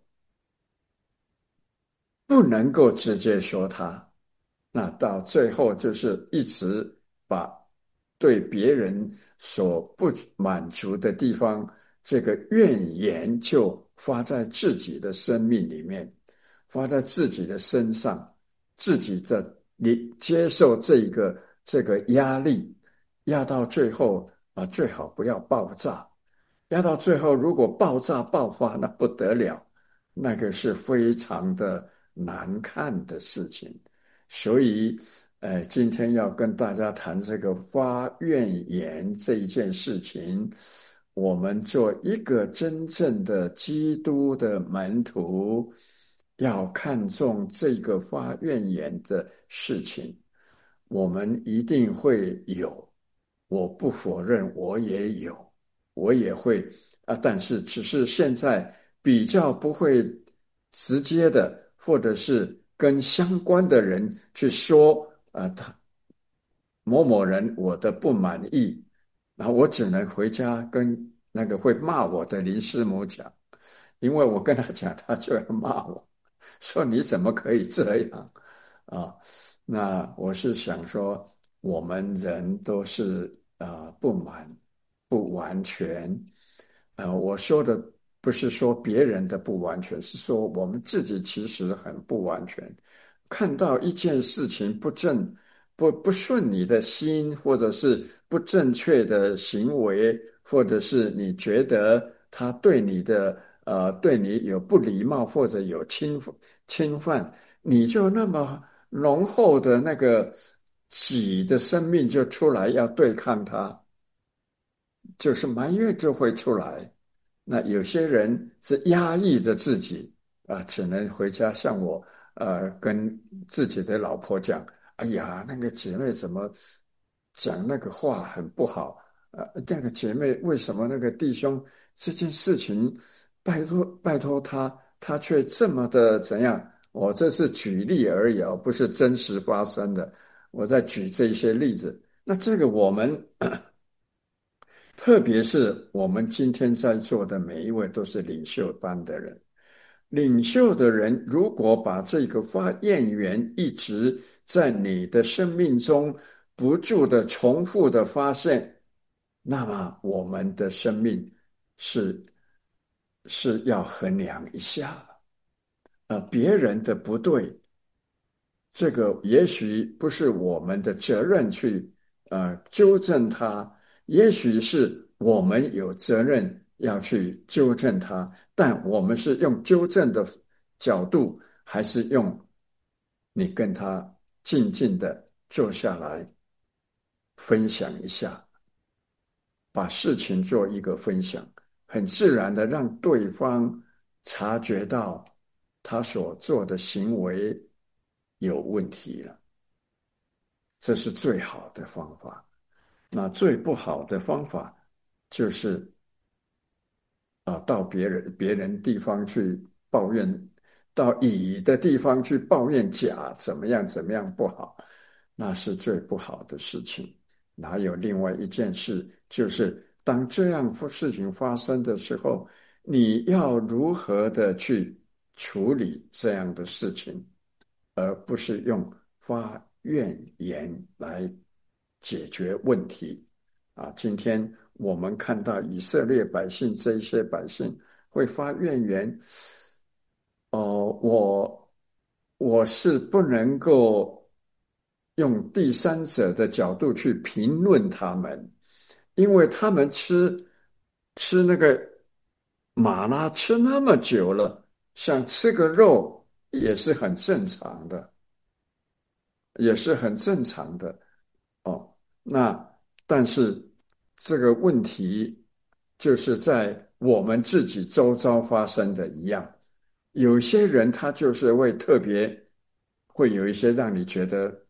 不能够直接说他，那到最后就是一直把对别人所不满足的地方，这个怨言就发在自己的生命里面，发在自己的身上，自己的你接受这个这个压力，压到最后啊，最好不要爆炸。压到最后，如果爆炸爆发，那不得了，那个是非常的难看的事情。所以，呃，今天要跟大家谈这个发怨言这一件事情，我们做一个真正的基督的门徒，要看重这个发怨言的事情，我们一定会有，我不否认，我也有。我也会啊，但是只是现在比较不会直接的，或者是跟相关的人去说啊，他某某人我的不满意，然后我只能回家跟那个会骂我的林师母讲，因为我跟他讲，他就要骂我，说你怎么可以这样啊？那我是想说，我们人都是啊、呃不满。不完全，呃，我说的不是说别人的不完全，是说我们自己其实很不完全。看到一件事情不正、不不顺你的心，或者是不正确的行为，或者是你觉得他对你的呃对你有不礼貌或者有侵侵犯，你就那么浓厚的那个己的生命就出来要对抗他。就是埋怨就会出来。那有些人是压抑着自己啊，只能回家向我呃跟自己的老婆讲：“哎呀，那个姐妹怎么讲那个话很不好啊？那个姐妹为什么那个弟兄这件事情，拜托拜托他，他却这么的怎样？”我这是举例而已哦，不是真实发生的。我在举这些例子。那这个我们特别是我们今天在座的每一位都是领袖班的人，领袖的人如果把这个发言源一直在你的生命中不住的重复的发现，那么我们的生命是是要衡量一下了。呃，别人的不对，这个也许不是我们的责任去呃纠正他，也许是我们有责任要去纠正他，但我们是用纠正的角度，还是用你跟他静静的坐下来分享一下，把事情做一个分享，很自然的让对方察觉到他所做的行为有问题了。这是最好的方法。那最不好的方法就是啊，到别人别人地方去抱怨，到乙的地方去抱怨甲怎么样怎么样不好，那是最不好的事情。哪有另外一件事，就是当这样事情发生的时候，你要如何的去处理这样的事情，而不是用发怨言来解决问题。啊，今天我们看到以色列百姓这一些百姓会发怨言，哦，我我是不能够用第三者的角度去评论他们，因为他们吃吃那个马拉吃那么久了，想吃个肉也是很正常的，也是很正常的。哦，那但是这个问题就是在我们自己周遭发生的一样，有些人他就是会特别会有一些让你觉得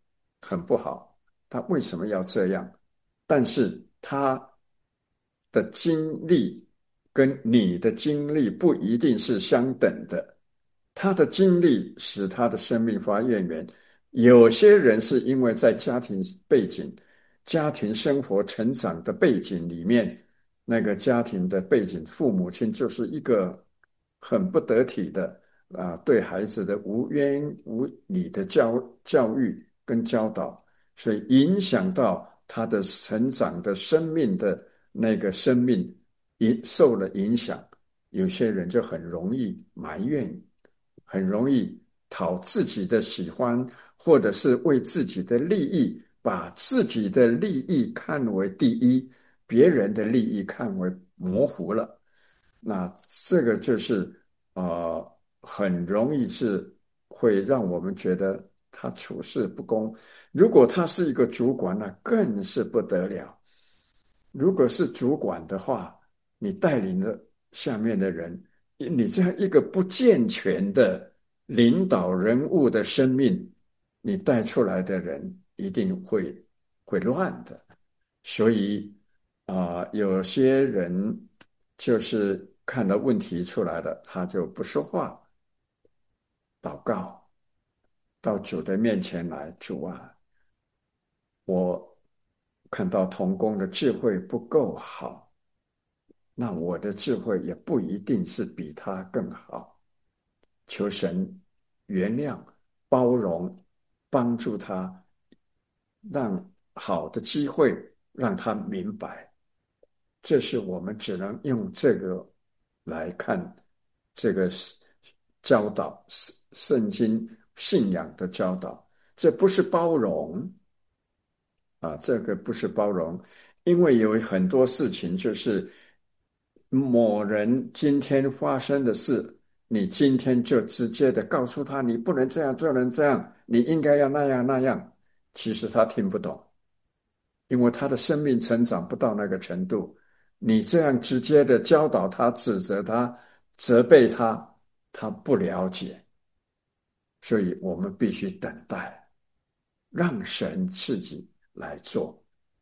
很不好，他为什么要这样？但是他的经历跟你的经历不一定是相等的。他的经历使他的生命发渊源。有些人是因为在家庭背景、家庭生活成长的背景里面，那个家庭的背景，父母亲就是一个很不得体的啊，对孩子的无冤无理的教教育跟教导，所以影响到他的成长的生命的那个生命影受了影响。有些人就很容易埋怨，很容易讨自己的喜欢，或者是为自己的利益，把自己的利益看为第一，别人的利益看为模糊了。那这个就是呃，很容易是会让我们觉得他处事不公。如果他是一个主管，那更是不得了。如果是主管的话，你带领了下面的人，你这样一个不健全的领导人物的生命，你带出来的人一定会会乱的。所以啊、呃有些人就是看到问题出来了，他就不说话，祷告到主的面前来，主啊，我看到童工的智慧不够好，那我的智慧也不一定是比他更好。求神原谅、包容、帮助他，让好的机会让他明白。这是我们只能用这个来看这个教导，圣经信仰的教导。这不是包容啊，这个不是包容，因为有很多事情就是某人今天发生的事，你今天就直接的告诉他，你不能这样，不能这样，你应该要那样那样。其实他听不懂，因为他的生命成长不到那个程度。你这样直接的教导他、指责他、责备他，他不了解。所以我们必须等待，让神自己来做。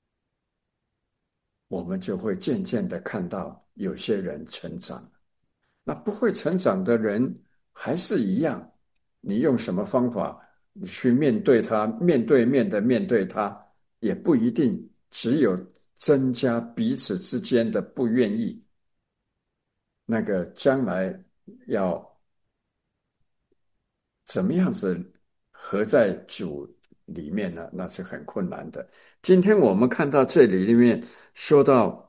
我们就会渐渐的看到有些人成长，那不会成长的人还是一样。你用什么方法去面对他，面对面的面对他，也不一定，只有增加彼此之间的不愿意，那个将来要怎么样子合在主里面呢？那是很困难的。今天我们看到这里里面说到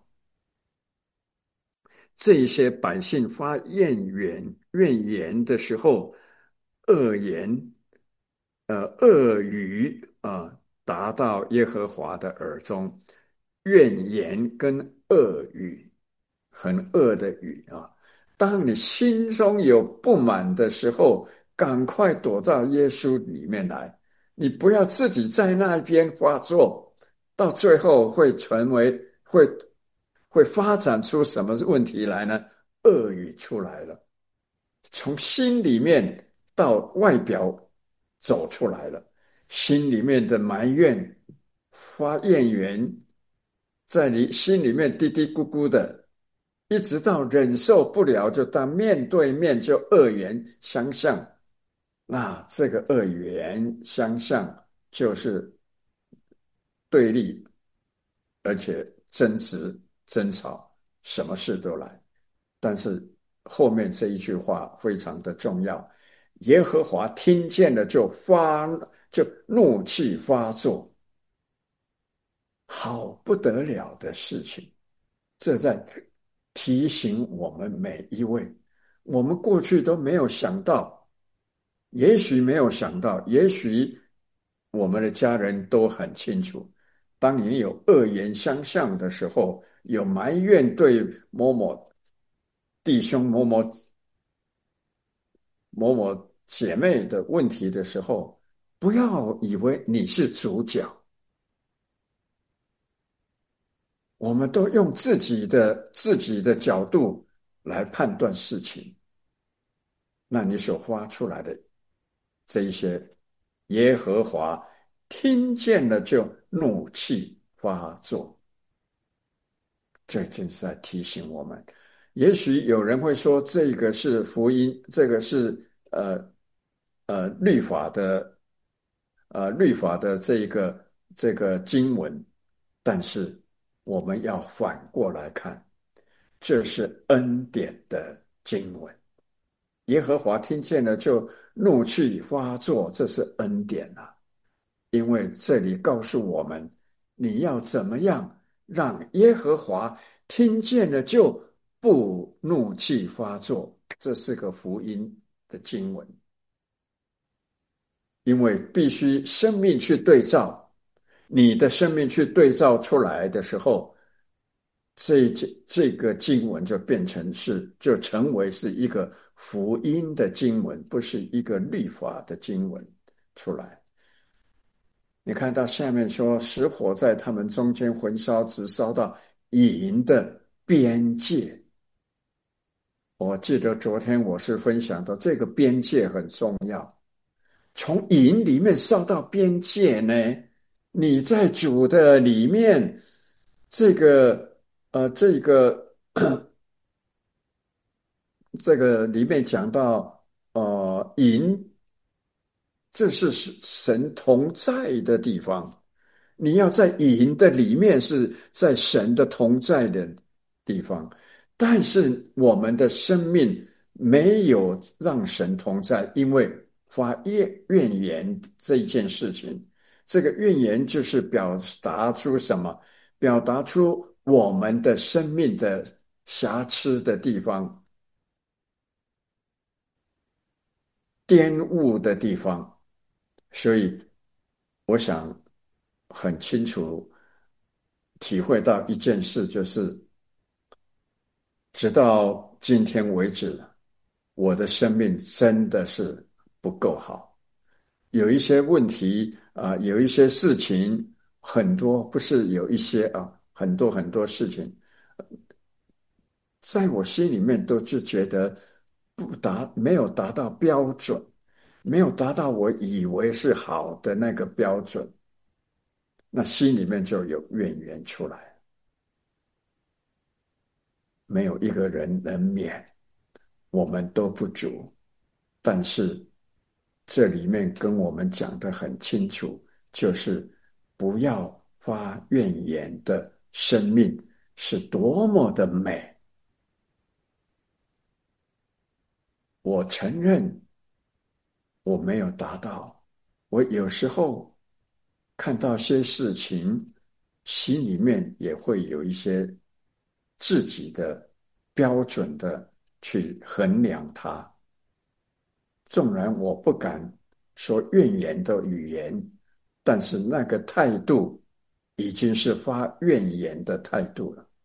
这一些百姓发怨言怨言的时候，恶言呃恶语啊、呃达到耶和华的耳中，怨言跟恶语，很恶的语啊。当你心中有不满的时候，赶快躲到耶稣里面来，你不要自己在那边发作，到最后会成为会会发展出什么问题来呢？恶语出来了，从心里面到外表走出来了，心里面的埋怨、发怨言，在你心里面嘀嘀咕咕的，一直到忍受不了，就当面对面就恶言相向。那这个恶言相向就是对立，而且争执、争吵，什么事都来。但是后面这一句话非常的重要，耶和华听见了就发，就怒气发作，好不得了的事情。这在提醒我们每一位，我们过去都没有想到，也许没有想到，也许我们的家人都很清楚，当你有恶言相向的时候，有埋怨对某某弟兄、某某某某姐妹的问题的时候，不要以为你是主角，我们都用自己的自己的角度来判断事情。那你所发出来的这一些，耶和华听见了就怒气发作。这正是在提醒我们。也许有人会说，这个是福音，这个是呃呃律法的呃律法的这一个这个经文，但是我们要反过来看，这是恩典的经文。耶和华听见了就怒气发作，这是恩典啊！因为这里告诉我们，你要怎么样让耶和华听见了就不怒气发作，这是个福音的经文。因为必须生命去对照，你的生命去对照出来的时候，这这个经文就变成是，就成为是一个福音的经文，不是一个律法的经文出来。你看到下面说，使火在他们中间焚烧，直烧到营的边界。我记得昨天我是分享到这个边界很重要，从营里面烧到边界呢，你在主的里面，这个呃，这个这个里面讲到呃，营，这是神同在的地方。你要在营的里面，是在神的同在的地方，但是我们的生命没有让神同在，因为发怨怨言这一件事情，这个怨言就是表达出什么？表达出我们的生命的瑕疵的地方、玷污的地方。所以我想很清楚体会到一件事，就是直到今天为止，我的生命真的是不够好，有一些问题啊、呃有一些事情，很多不是有一些啊，很多很多事情，在我心里面都是觉得不达，没有达到标准，没有达到我以为是好的那个标准，那心里面就有怨言出来。没有一个人能免，我们都不足。但是这里面跟我们讲得很清楚，就是不要发怨言的生命是多么的美。我承认我没有达到，我有时候看到些事情，心里面也会有一些自己的标准的去衡量它。纵然我不敢说怨言的语言，但是那个态度已经是发怨言的态度了。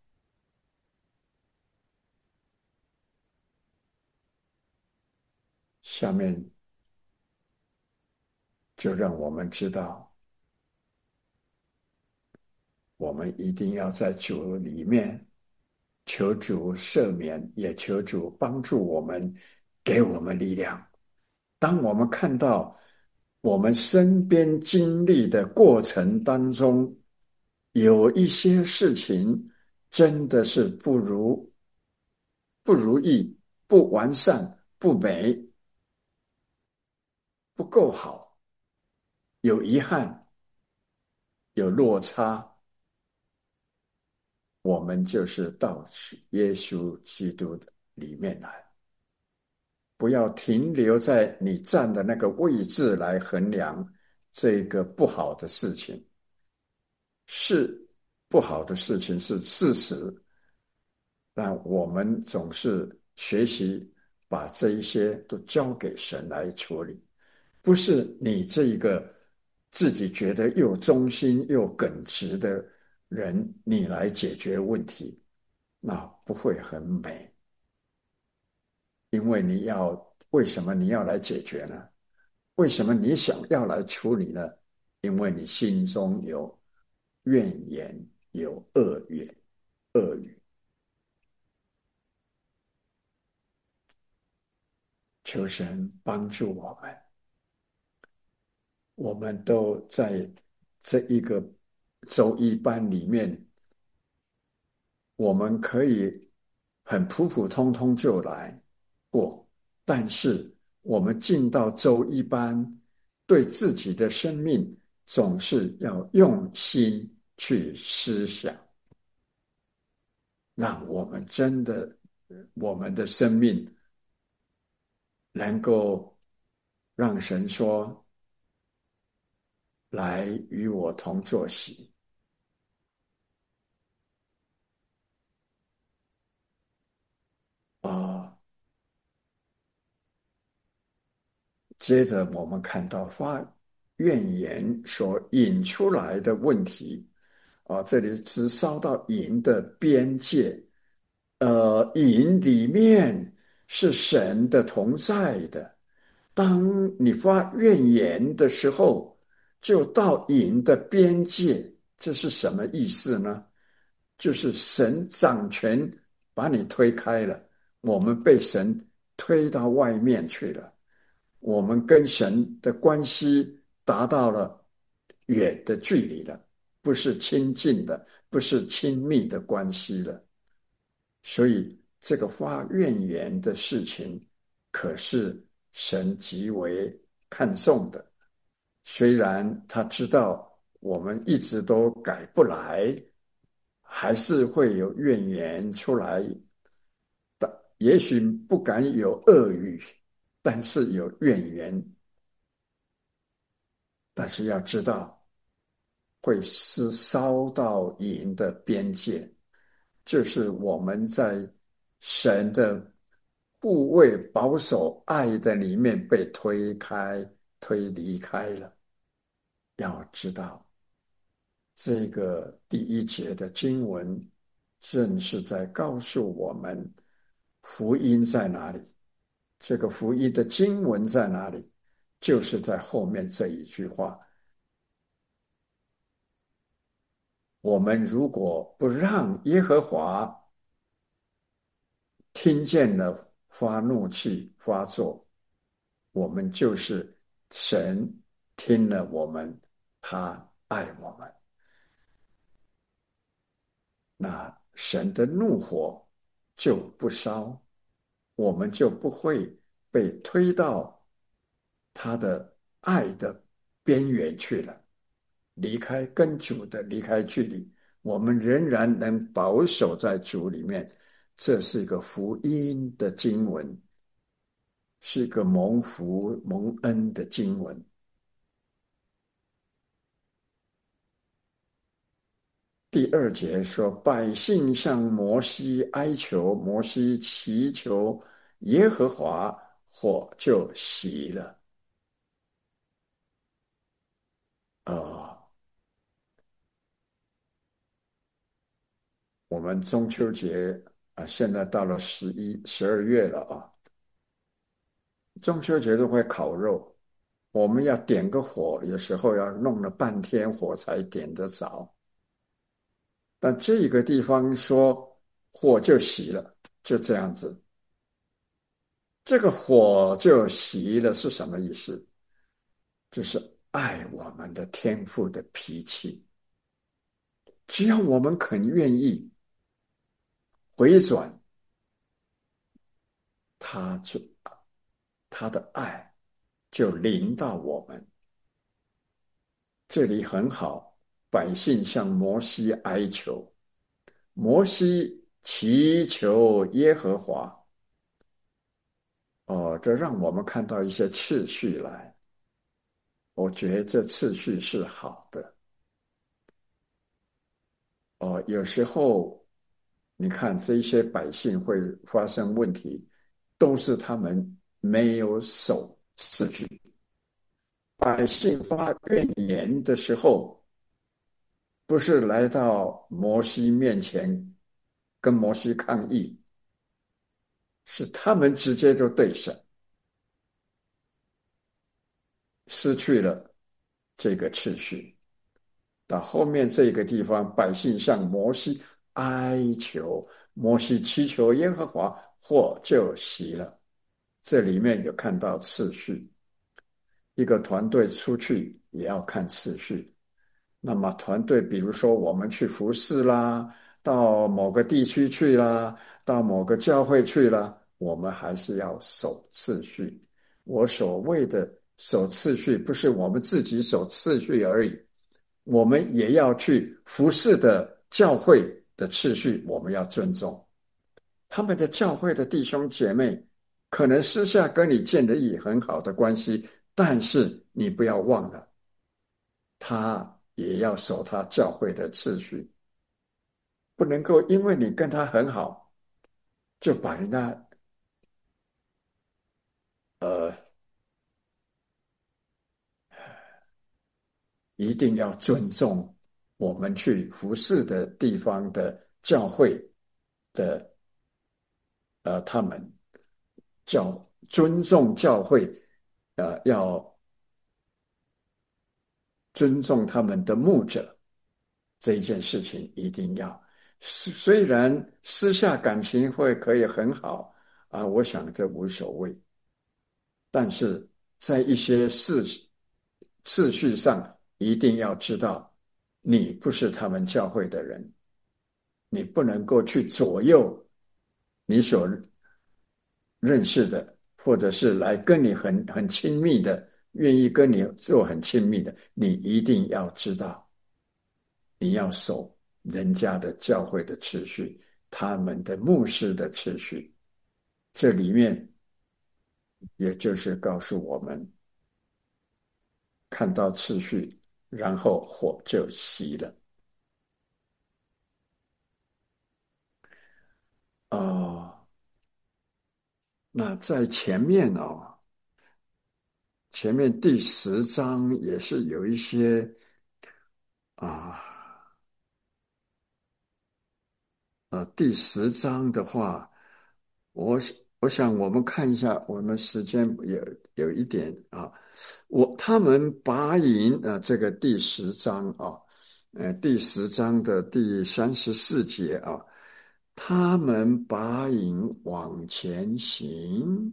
下面就让我们知道，我们一定要在主里面求主赦免，也求主帮助我们，给我们力量。当我们看到我们身边经历的过程当中，有一些事情真的是不如不如意、不完善、不美、不够好，有遗憾、有落差，我们就是到耶稣基督的里面来，不要停留在你站的那个位置来衡量这个不好的事情。是不好的事情是事实，但我们总是学习把这一些都交给神来处理，不是你这一个自己觉得又忠心又耿直的人，你来解决问题，那不会很美。因为你要，为什么你要来解决呢？为什么你想要来处理呢？因为你心中有怨言，有恶言、恶语。求神帮助我们， 我们都在这一个周一班里面，我们可以很普普通通就来过，但是我们进到周一班，对自己的生命总是要用心去思想，让我们真的，我们的生命能够让神说：“来与我同坐席。”啊，接着我们看到发怨言所引出来的问题啊，这里只烧到淫的边界，呃，淫里面是神的同在的。当你发怨言的时候，就到淫的边界，这是什么意思呢？就是神掌权把你推开了，我们被神推到外面去了。我们跟神的关系达到了远的距离了，不是亲近的，不是亲密的关系了。所以这个发怨言的事情，可是神极为看重的。虽然他知道我们一直都改不来，还是会有怨言出来，但也许不敢有恶语，但是有怨言。但是要知道，会是烧到淫的边界，就是我们在神的部位保守爱的里面被推开、推离开了。要知道，这个第一节的经文正是在告诉我们福音在哪里。这个福音的经文在哪里？就是在后面这一句话。我们如果不让耶和华听见了发怒气发作，我们就是神听了我们，他爱我们，那神的怒火就不烧，我们就不会被推到他的爱的边缘去了，离开跟主的离开距离，我们仍然能保守在主里面。这是一个福音的经文，是一个蒙福蒙恩的经文。第二节说，百姓向摩西哀求，摩西祈求耶和华，火就熄了。呃，我们中秋节啊，现在到了十一、十二月了啊，中秋节都会烤肉，我们要点个火，有时候要弄了半天火才点得着。但这个地方说火就熄了，就这样子。这个火就熄了是什么意思？就是爱我们的天父的脾气。只要我们肯愿意回转，他就他的爱就临到我们。这里很好，百姓向摩西哀求，摩西祈求耶和华。哦，这让我们看到一些次序来，我觉得这次序是好的。哦，有时候你看这些百姓会发生问题，都是他们没有守次序。百姓发怨言的时候，不是来到摩西面前跟摩西抗议，是他们直接就对神，失去了这个次序。到后面这个地方，百姓向摩西哀求，摩西祈求耶和华，火就熄了。这里面有看到次序， 一个团队出去也要看次序。那么团队，比如说我们去服侍啦，到某个地区去啦，到某个教会去啦，我们还是要守次序。我所谓的守次序，不是我们自己守次序而已，我们也要去服侍的教会的次序，我们要尊重他们的教会的弟兄姐妹，可能私下跟你建立很好的关系，但是你不要忘了。他也要守他教会的秩序，不能够因为你跟他很好，就把人家呃一定要尊重我们去服侍的地方的教会的呃他们教尊重教会，呃要尊重他们的牧者，这一件事情一定要。虽虽然私下感情会可以很好啊，我想这无所谓。但是在一些事次序上，一定要知道，你不是他们教会的人，你不能够去左右你所认识的，或者是来跟你很很亲密的，愿意跟你做很亲密的，你一定要知道，你要守人家的教会的秩序，他们的牧师的秩序。这里面也就是告诉我们，看到次序，然后火就熄了。哦，那在前面哦，前面第十章也是有一些啊，呃，第十章的话，我我想我们看一下，我们时间有有一点啊，我他们拔营啊，呃这个第十章啊，呃，第十章的第三十四节啊，他们拔营往前行，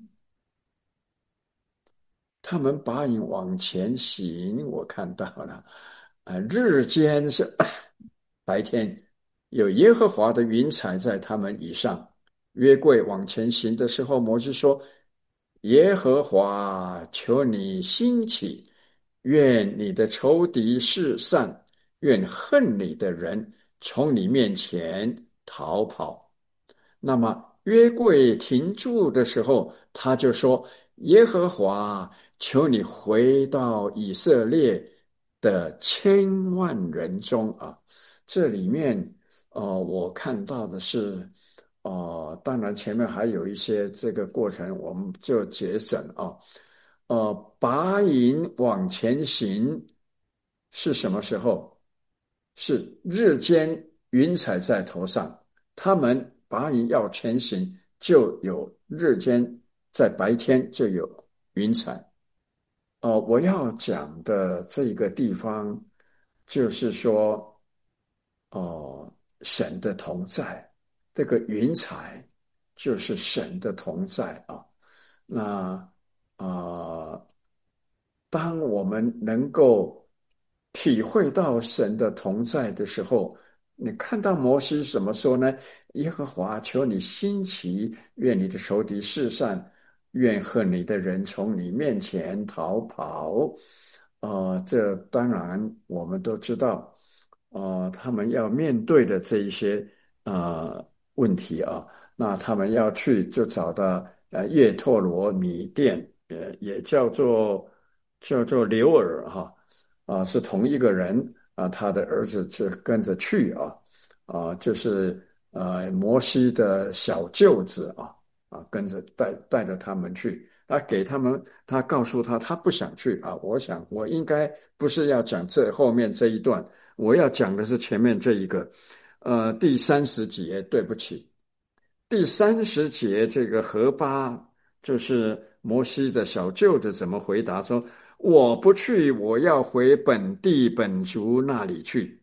他们拔营往前行，我看到了，啊，日间是白天，有耶和华的云彩在他们以上。约柜往前行的时候，摩西说：“耶和华，求你兴起，愿你的仇敌四散，愿恨你的人从你面前逃跑。”那么约柜停住的时候，他就说：“耶和华，求你回到以色列的千万人中啊！”这里面，呃，我看到的是，呃，当然前面还有一些这个过程，我们就节省啊。呃，拔营往前行是什么时候？是日间云彩在头上，他们拔营要前行，就有日间，在白天就有云彩。哦，我要讲的这个地方，就是说，哦，神的同在，这个云彩就是神的同在啊。那啊、呃当我们能够体会到神的同在的时候，你看到摩西怎么说呢？耶和华，求你兴起，愿你的仇敌四散，愿恨你的人从你面前逃跑。呃，这当然我们都知道，呃，他们要面对的这一些呃问题啊，那他们要去就找到呃叶拓罗米店，呃，也叫做叫做刘尔哈啊，是同一个人啊，他的儿子就跟着去啊啊，就是呃摩西的小舅子啊啊，跟着带带着他们去。他给他们，他告诉他，他不想去啊。我想，我应该不是要讲这后面这一段，我要讲的是前面这一个，呃，第三十节。对不起，第三十节这个何巴就是摩西的小舅子怎么回答说：“我不去，我要回本地本族那里去。”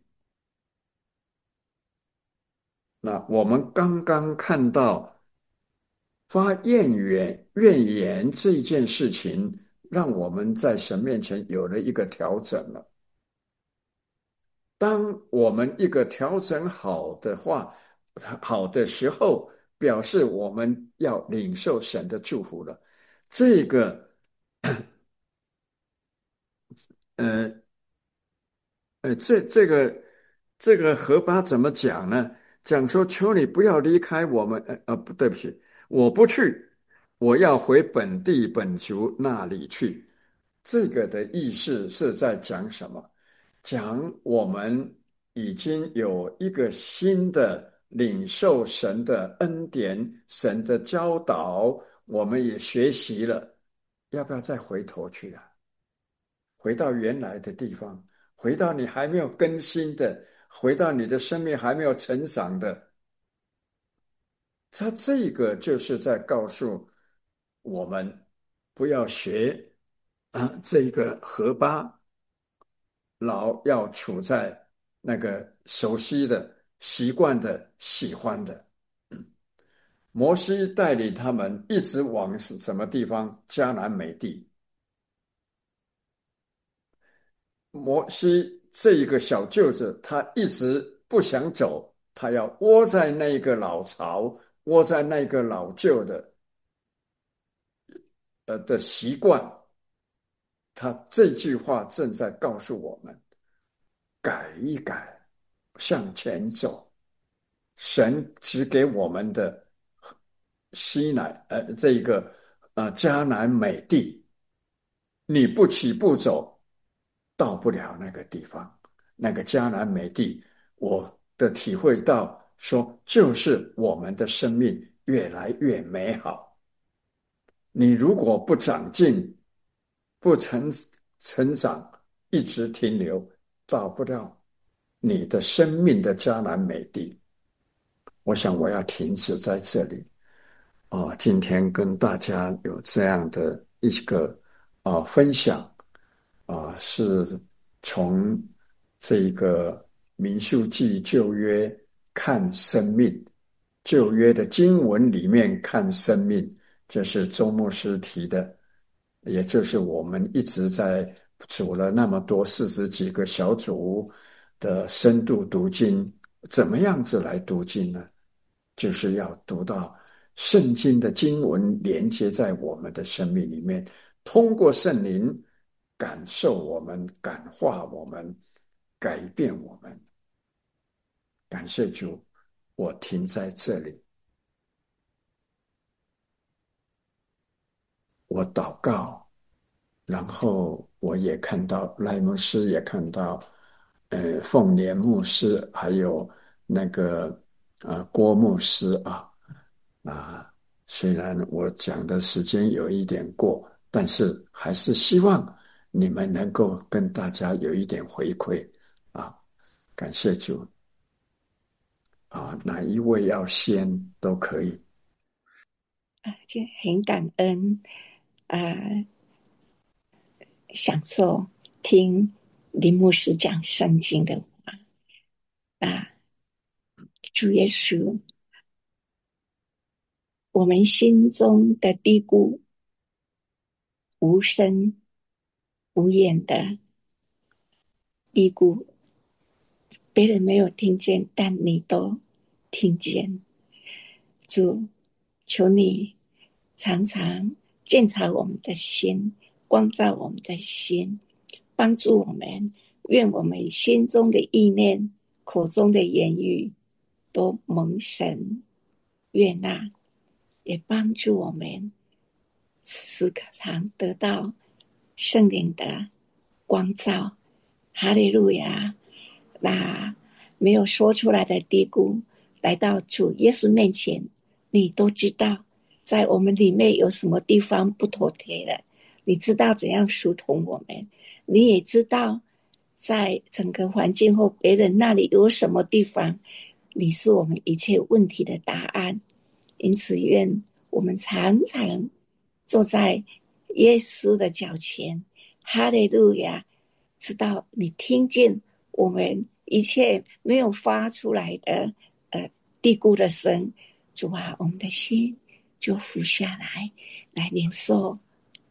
那我们刚刚看到发怨言怨言这件事情， 让我们在神面前有了一个调整了。当我们一个调整好的话，好的时候，表示我们要领受神的祝福了。这个，呃呃，这这个这个何巴怎么讲呢？讲说，求你不要离开我们，呃呃，不对不起，我不去，我要回本地本族那里去。这个的意思是在讲什么？讲我们已经有一个新的领受神的恩典、神的教导，我们也学习了，要不要再回头去啊？回到原来的地方，回到你还没有更新的，回到你的生命还没有成长的。他这个就是在告诉我们，不要学啊，这个河巴老要处在那个熟悉的、习惯的、喜欢的。摩西带领他们一直往什么地方？迦南美地。摩西这一个小舅子，他一直不想走，他要窝在那个老巢，窝在那个老旧的呃的习惯。他这句话正在告诉我们：改一改，向前走。神只给我们的西南，呃，这一个呃迦南美地，你不起步走，到不了那个地方。那个迦南美地，我的体会到说，就是我们的生命越来越美好。你如果不长进，不成成长，一直停留，到不了你的生命的迦南美地。我想我要停止在这里。哦，今天跟大家有这样的一个啊分享啊，是从这个民数记旧约看生命，旧约的经文里面看生命，这是周牧师提的，也就是我们一直在组了那么多四十几个小组的深度读经，怎么样子来读经呢？就是要读到圣经的经文连接在我们的生命里面，通过圣灵感受我们、感化我们、改变我们。感谢主，我停在这里，我祷告，然后我也看到赖牧师，也看到呃凤莲牧师，还有那个呃郭牧师啊。啊，虽然我讲的时间有一点过，但是还是希望你们能够跟大家有一点回馈啊，感谢主啊，哪一位要先都可以。 啊，就很感恩啊，享受听林牧师讲圣经的话啊，主耶稣，我们心中的低谷无声无言的低谷，别人没有听见，但你都听见。主，求你常常鉴察我们的心，光照我们的心，帮助我们。愿我们心中的意念、口中的言语都蒙神悦纳，也帮助我们时刻常得到圣灵的光照。哈利路亚！那没有说出来的嘀咕，来到主耶稣面前，你都知道在我们里面有什么地方不妥帖的，你知道怎样疏通我们，你也知道在整个环境或别人那里有什么地方，你是我们一切问题的答案。因此愿我们常常坐在耶稣的脚前，哈利路亚，知道你听见我们一切没有发出来的呃嘀咕的声，主啊，我们的心就俯下来，来领受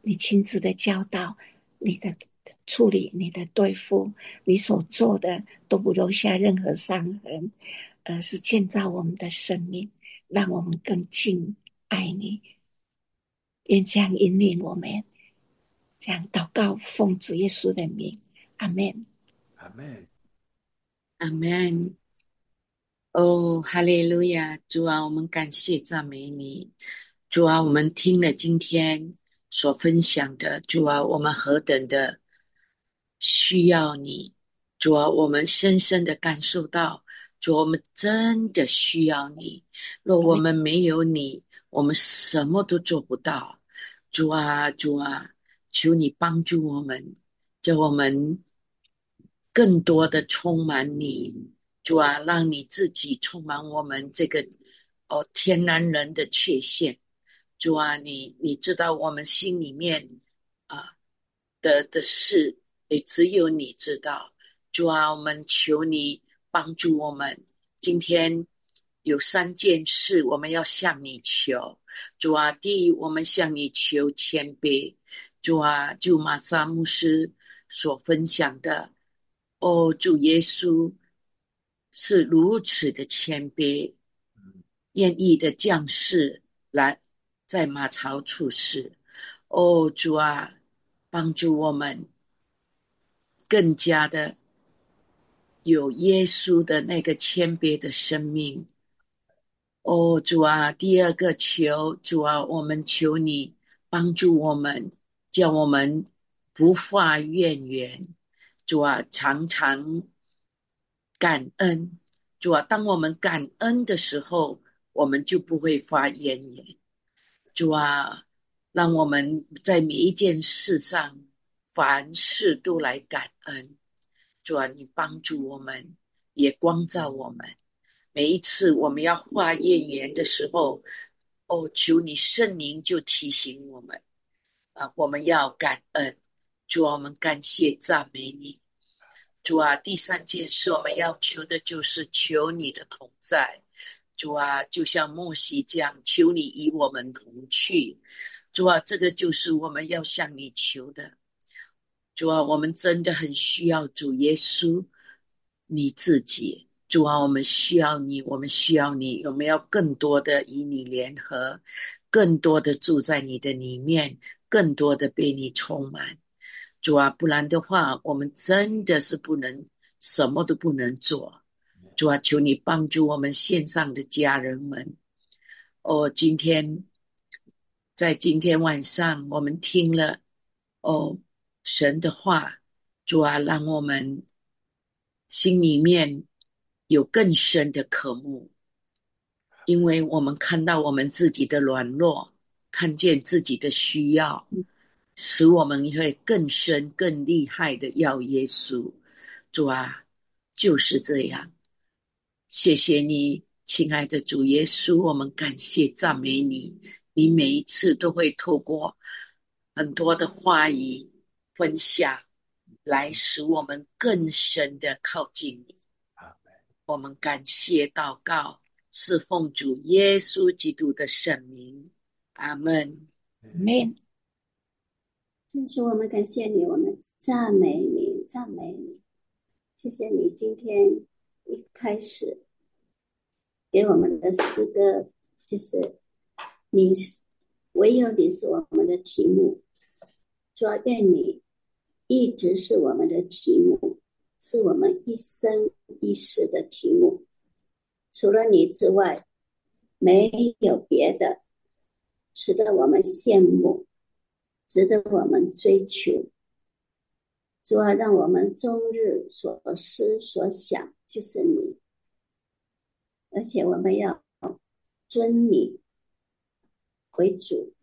你亲自的教导，你的处理，你的对付，你所做的都不留下任何伤痕，而是建造我们的生命，让我们更敬爱你。愿这样引领我们，这样祷告，奉主耶稣的名，阿们。 阿们， 阿们。哦，哈利路亚！主啊，我们感谢赞美你。主啊，我们听了今天所分享的，主啊，我们何等的需要你。主啊，我们深深的感受到，主啊，我们真的需要你。若我们没有你，我们什么都做不到。主啊，主啊，求你帮助我们，叫我们更多的充满你。主啊，让你自己充满我们这个哦天然人的缺陷。主啊，你你知道我们心里面啊的的事，也只有你知道。主啊，我们求你帮助我们。今天有三件事我们要向你求。主啊，第一，我们向你求谦卑。主啊，就玛莎牧师所分享的，哦，主耶稣是如此的谦卑，愿意的降世来在马槽处世。哦，主啊，帮助我们更加的有耶稣的那个谦卑的生命。哦，主啊，第二个求，主啊，我们求你帮助我们，叫我们不发怨言。主啊，常常感恩。主啊，当我们感恩的时候，我们就不会发怨言。主啊，让我们在每一件事上，凡事都来感恩。主啊，你帮助我们，也光照我们。每一次我们要发怨言的时候，哦，求你圣灵就提醒我们啊，我们要感恩。主啊，我们感谢赞美你。主啊，第三件事我们要求的就是求你的同在。主啊，就像默西这样，求你与我们同去。主啊，这个就是我们要向你求的。主啊，我们真的很需要主耶稣你自己。主啊，我们需要你，我们需要你。我们要更多的与你联合，更多的住在你的里面，更多的被你充满。主啊，不然的话，我们真的是不能，什么都不能做。主啊，求你帮助我们线上的家人们。哦，今天在今天晚上我们听了哦神的话。主啊，让我们心里面有更深的渴慕，因为我们看到我们自己的软弱，看见自己的需要，使我们会更深更厉害的要耶稣。主啊，就是这样。谢谢你，亲爱的主耶稣，我们感谢赞美你。你每一次都会透过很多的话语分享，来使我们更深的靠近你。我们感谢祷告，是奉主耶稣基督的圣名，阿们。 阿们。 天父，我们感谢你，我们赞美你，赞美你。谢谢你今天一开始给我们的诗歌，就是你唯有你是我们的题目。主要愿你一直是我们的题目，是我们一生一世的题目。除了你之外，没有别的使得我们羡慕，值得我们追求。主啊，让我们终日所思所想就是你，而且我们要尊你为主。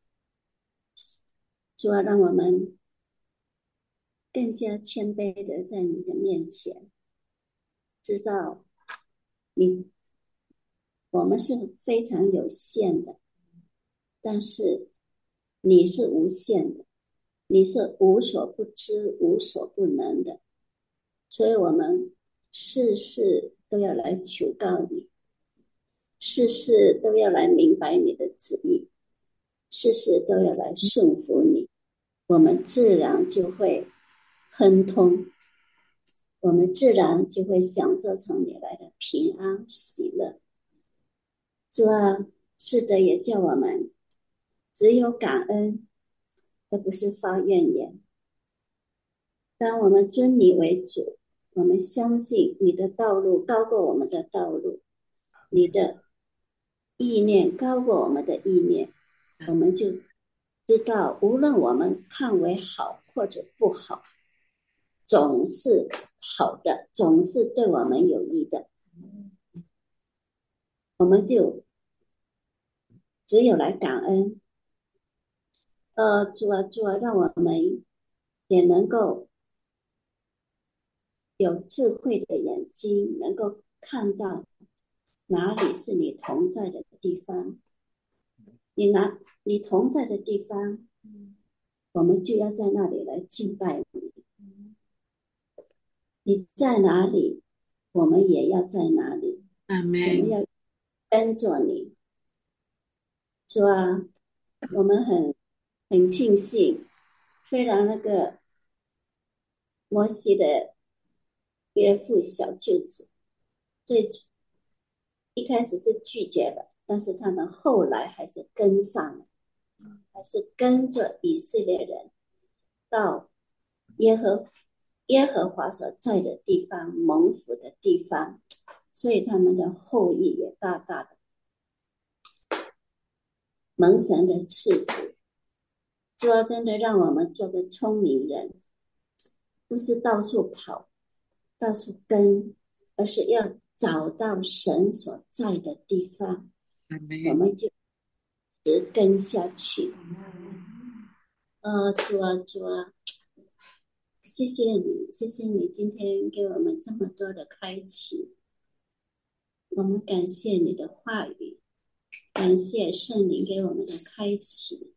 主啊，让我们更加谦卑的在你的面前，知道你我们是非常有限的，但是你是无限的，你是无所不知无所不能的。所以我们事事都要来求告你，事事都要来明白你的旨意，事事都要来顺服你。 我们自然就会亨通，我们自然就会享受从你来的平安喜乐。主啊，是的，也叫我们只有感恩，而不是发怨言。当我们尊你为主，我们相信你的道路高过我们的道路，你的意念高过我们的意念，我们就知道无论我们看为好或者不好，总是好的，总是对我们有益的。我们就只有来感恩。呃，主啊，主啊，让我们也能够有智慧的眼睛，能够看到哪里是你同在的地方。你哪你同在的地方，我们就要在那里来敬拜你。你在哪里，我们也要在哪里。 阿我们门。 要跟着你。主啊，我们很很庆幸，虽然那个摩西的岳父小舅子最一开始是拒绝了，但是他们后来还是跟上了，还是跟着以色列人到耶和耶和华所在的地方，蒙福的地方，所以他们的后裔也大大的蒙神的赐福。主要真的让我们做个聪明人，不是到处跑到处跟，而是要找到神所在的地方， 阿我门。 们就直跟下去。呃，主啊，主啊，谢谢你，谢谢你今天给我们这么多的开启，我们感谢你的话语，感谢圣灵给我们的开启。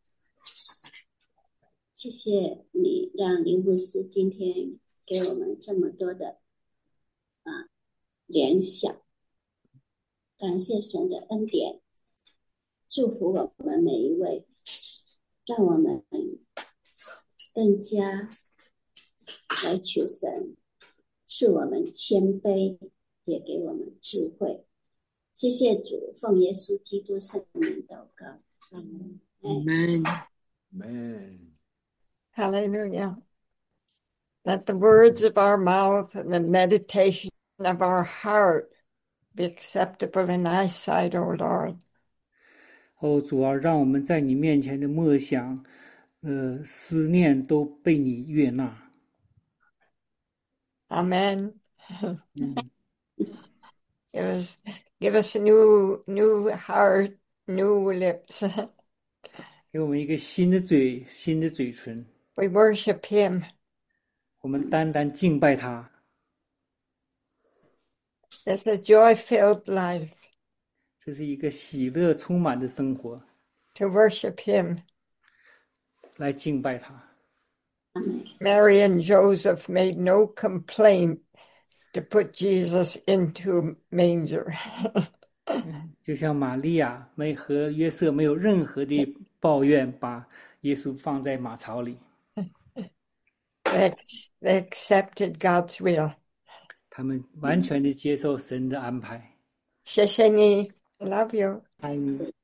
谢谢你让林牧师今天给我们这么多的啊联想，感谢神的恩典，祝福我们每一位，让我们更加来求神赐我们谦卑，也给我们智慧。谢谢主，奉耶稣基督圣名祷告，阿门。 阿门。 Amen. Hallelujah. Let the words of our mouth and the meditation of our heart be acceptable in thy sight, O Lord. 哦，主啊，让我们在你面前的默想，呃，思念都被你悦纳。 Amen. 嗯， Give us, give us a new, new heart, new lips. 给我们一个新的嘴，新的嘴唇， We worship him. 我们单单敬拜他。 It's a joy-filled life 这是一个喜乐充满的生活， to worship him. 来敬拜他。 Mary and Joseph made no complaint to put Jesus into manger. 就像玛利亚没和约瑟没有任何的抱怨，把耶稣放在马槽里， They, they accepted God's will. 他们完全的接受神的安排。 谢谢你， love you. 爱你。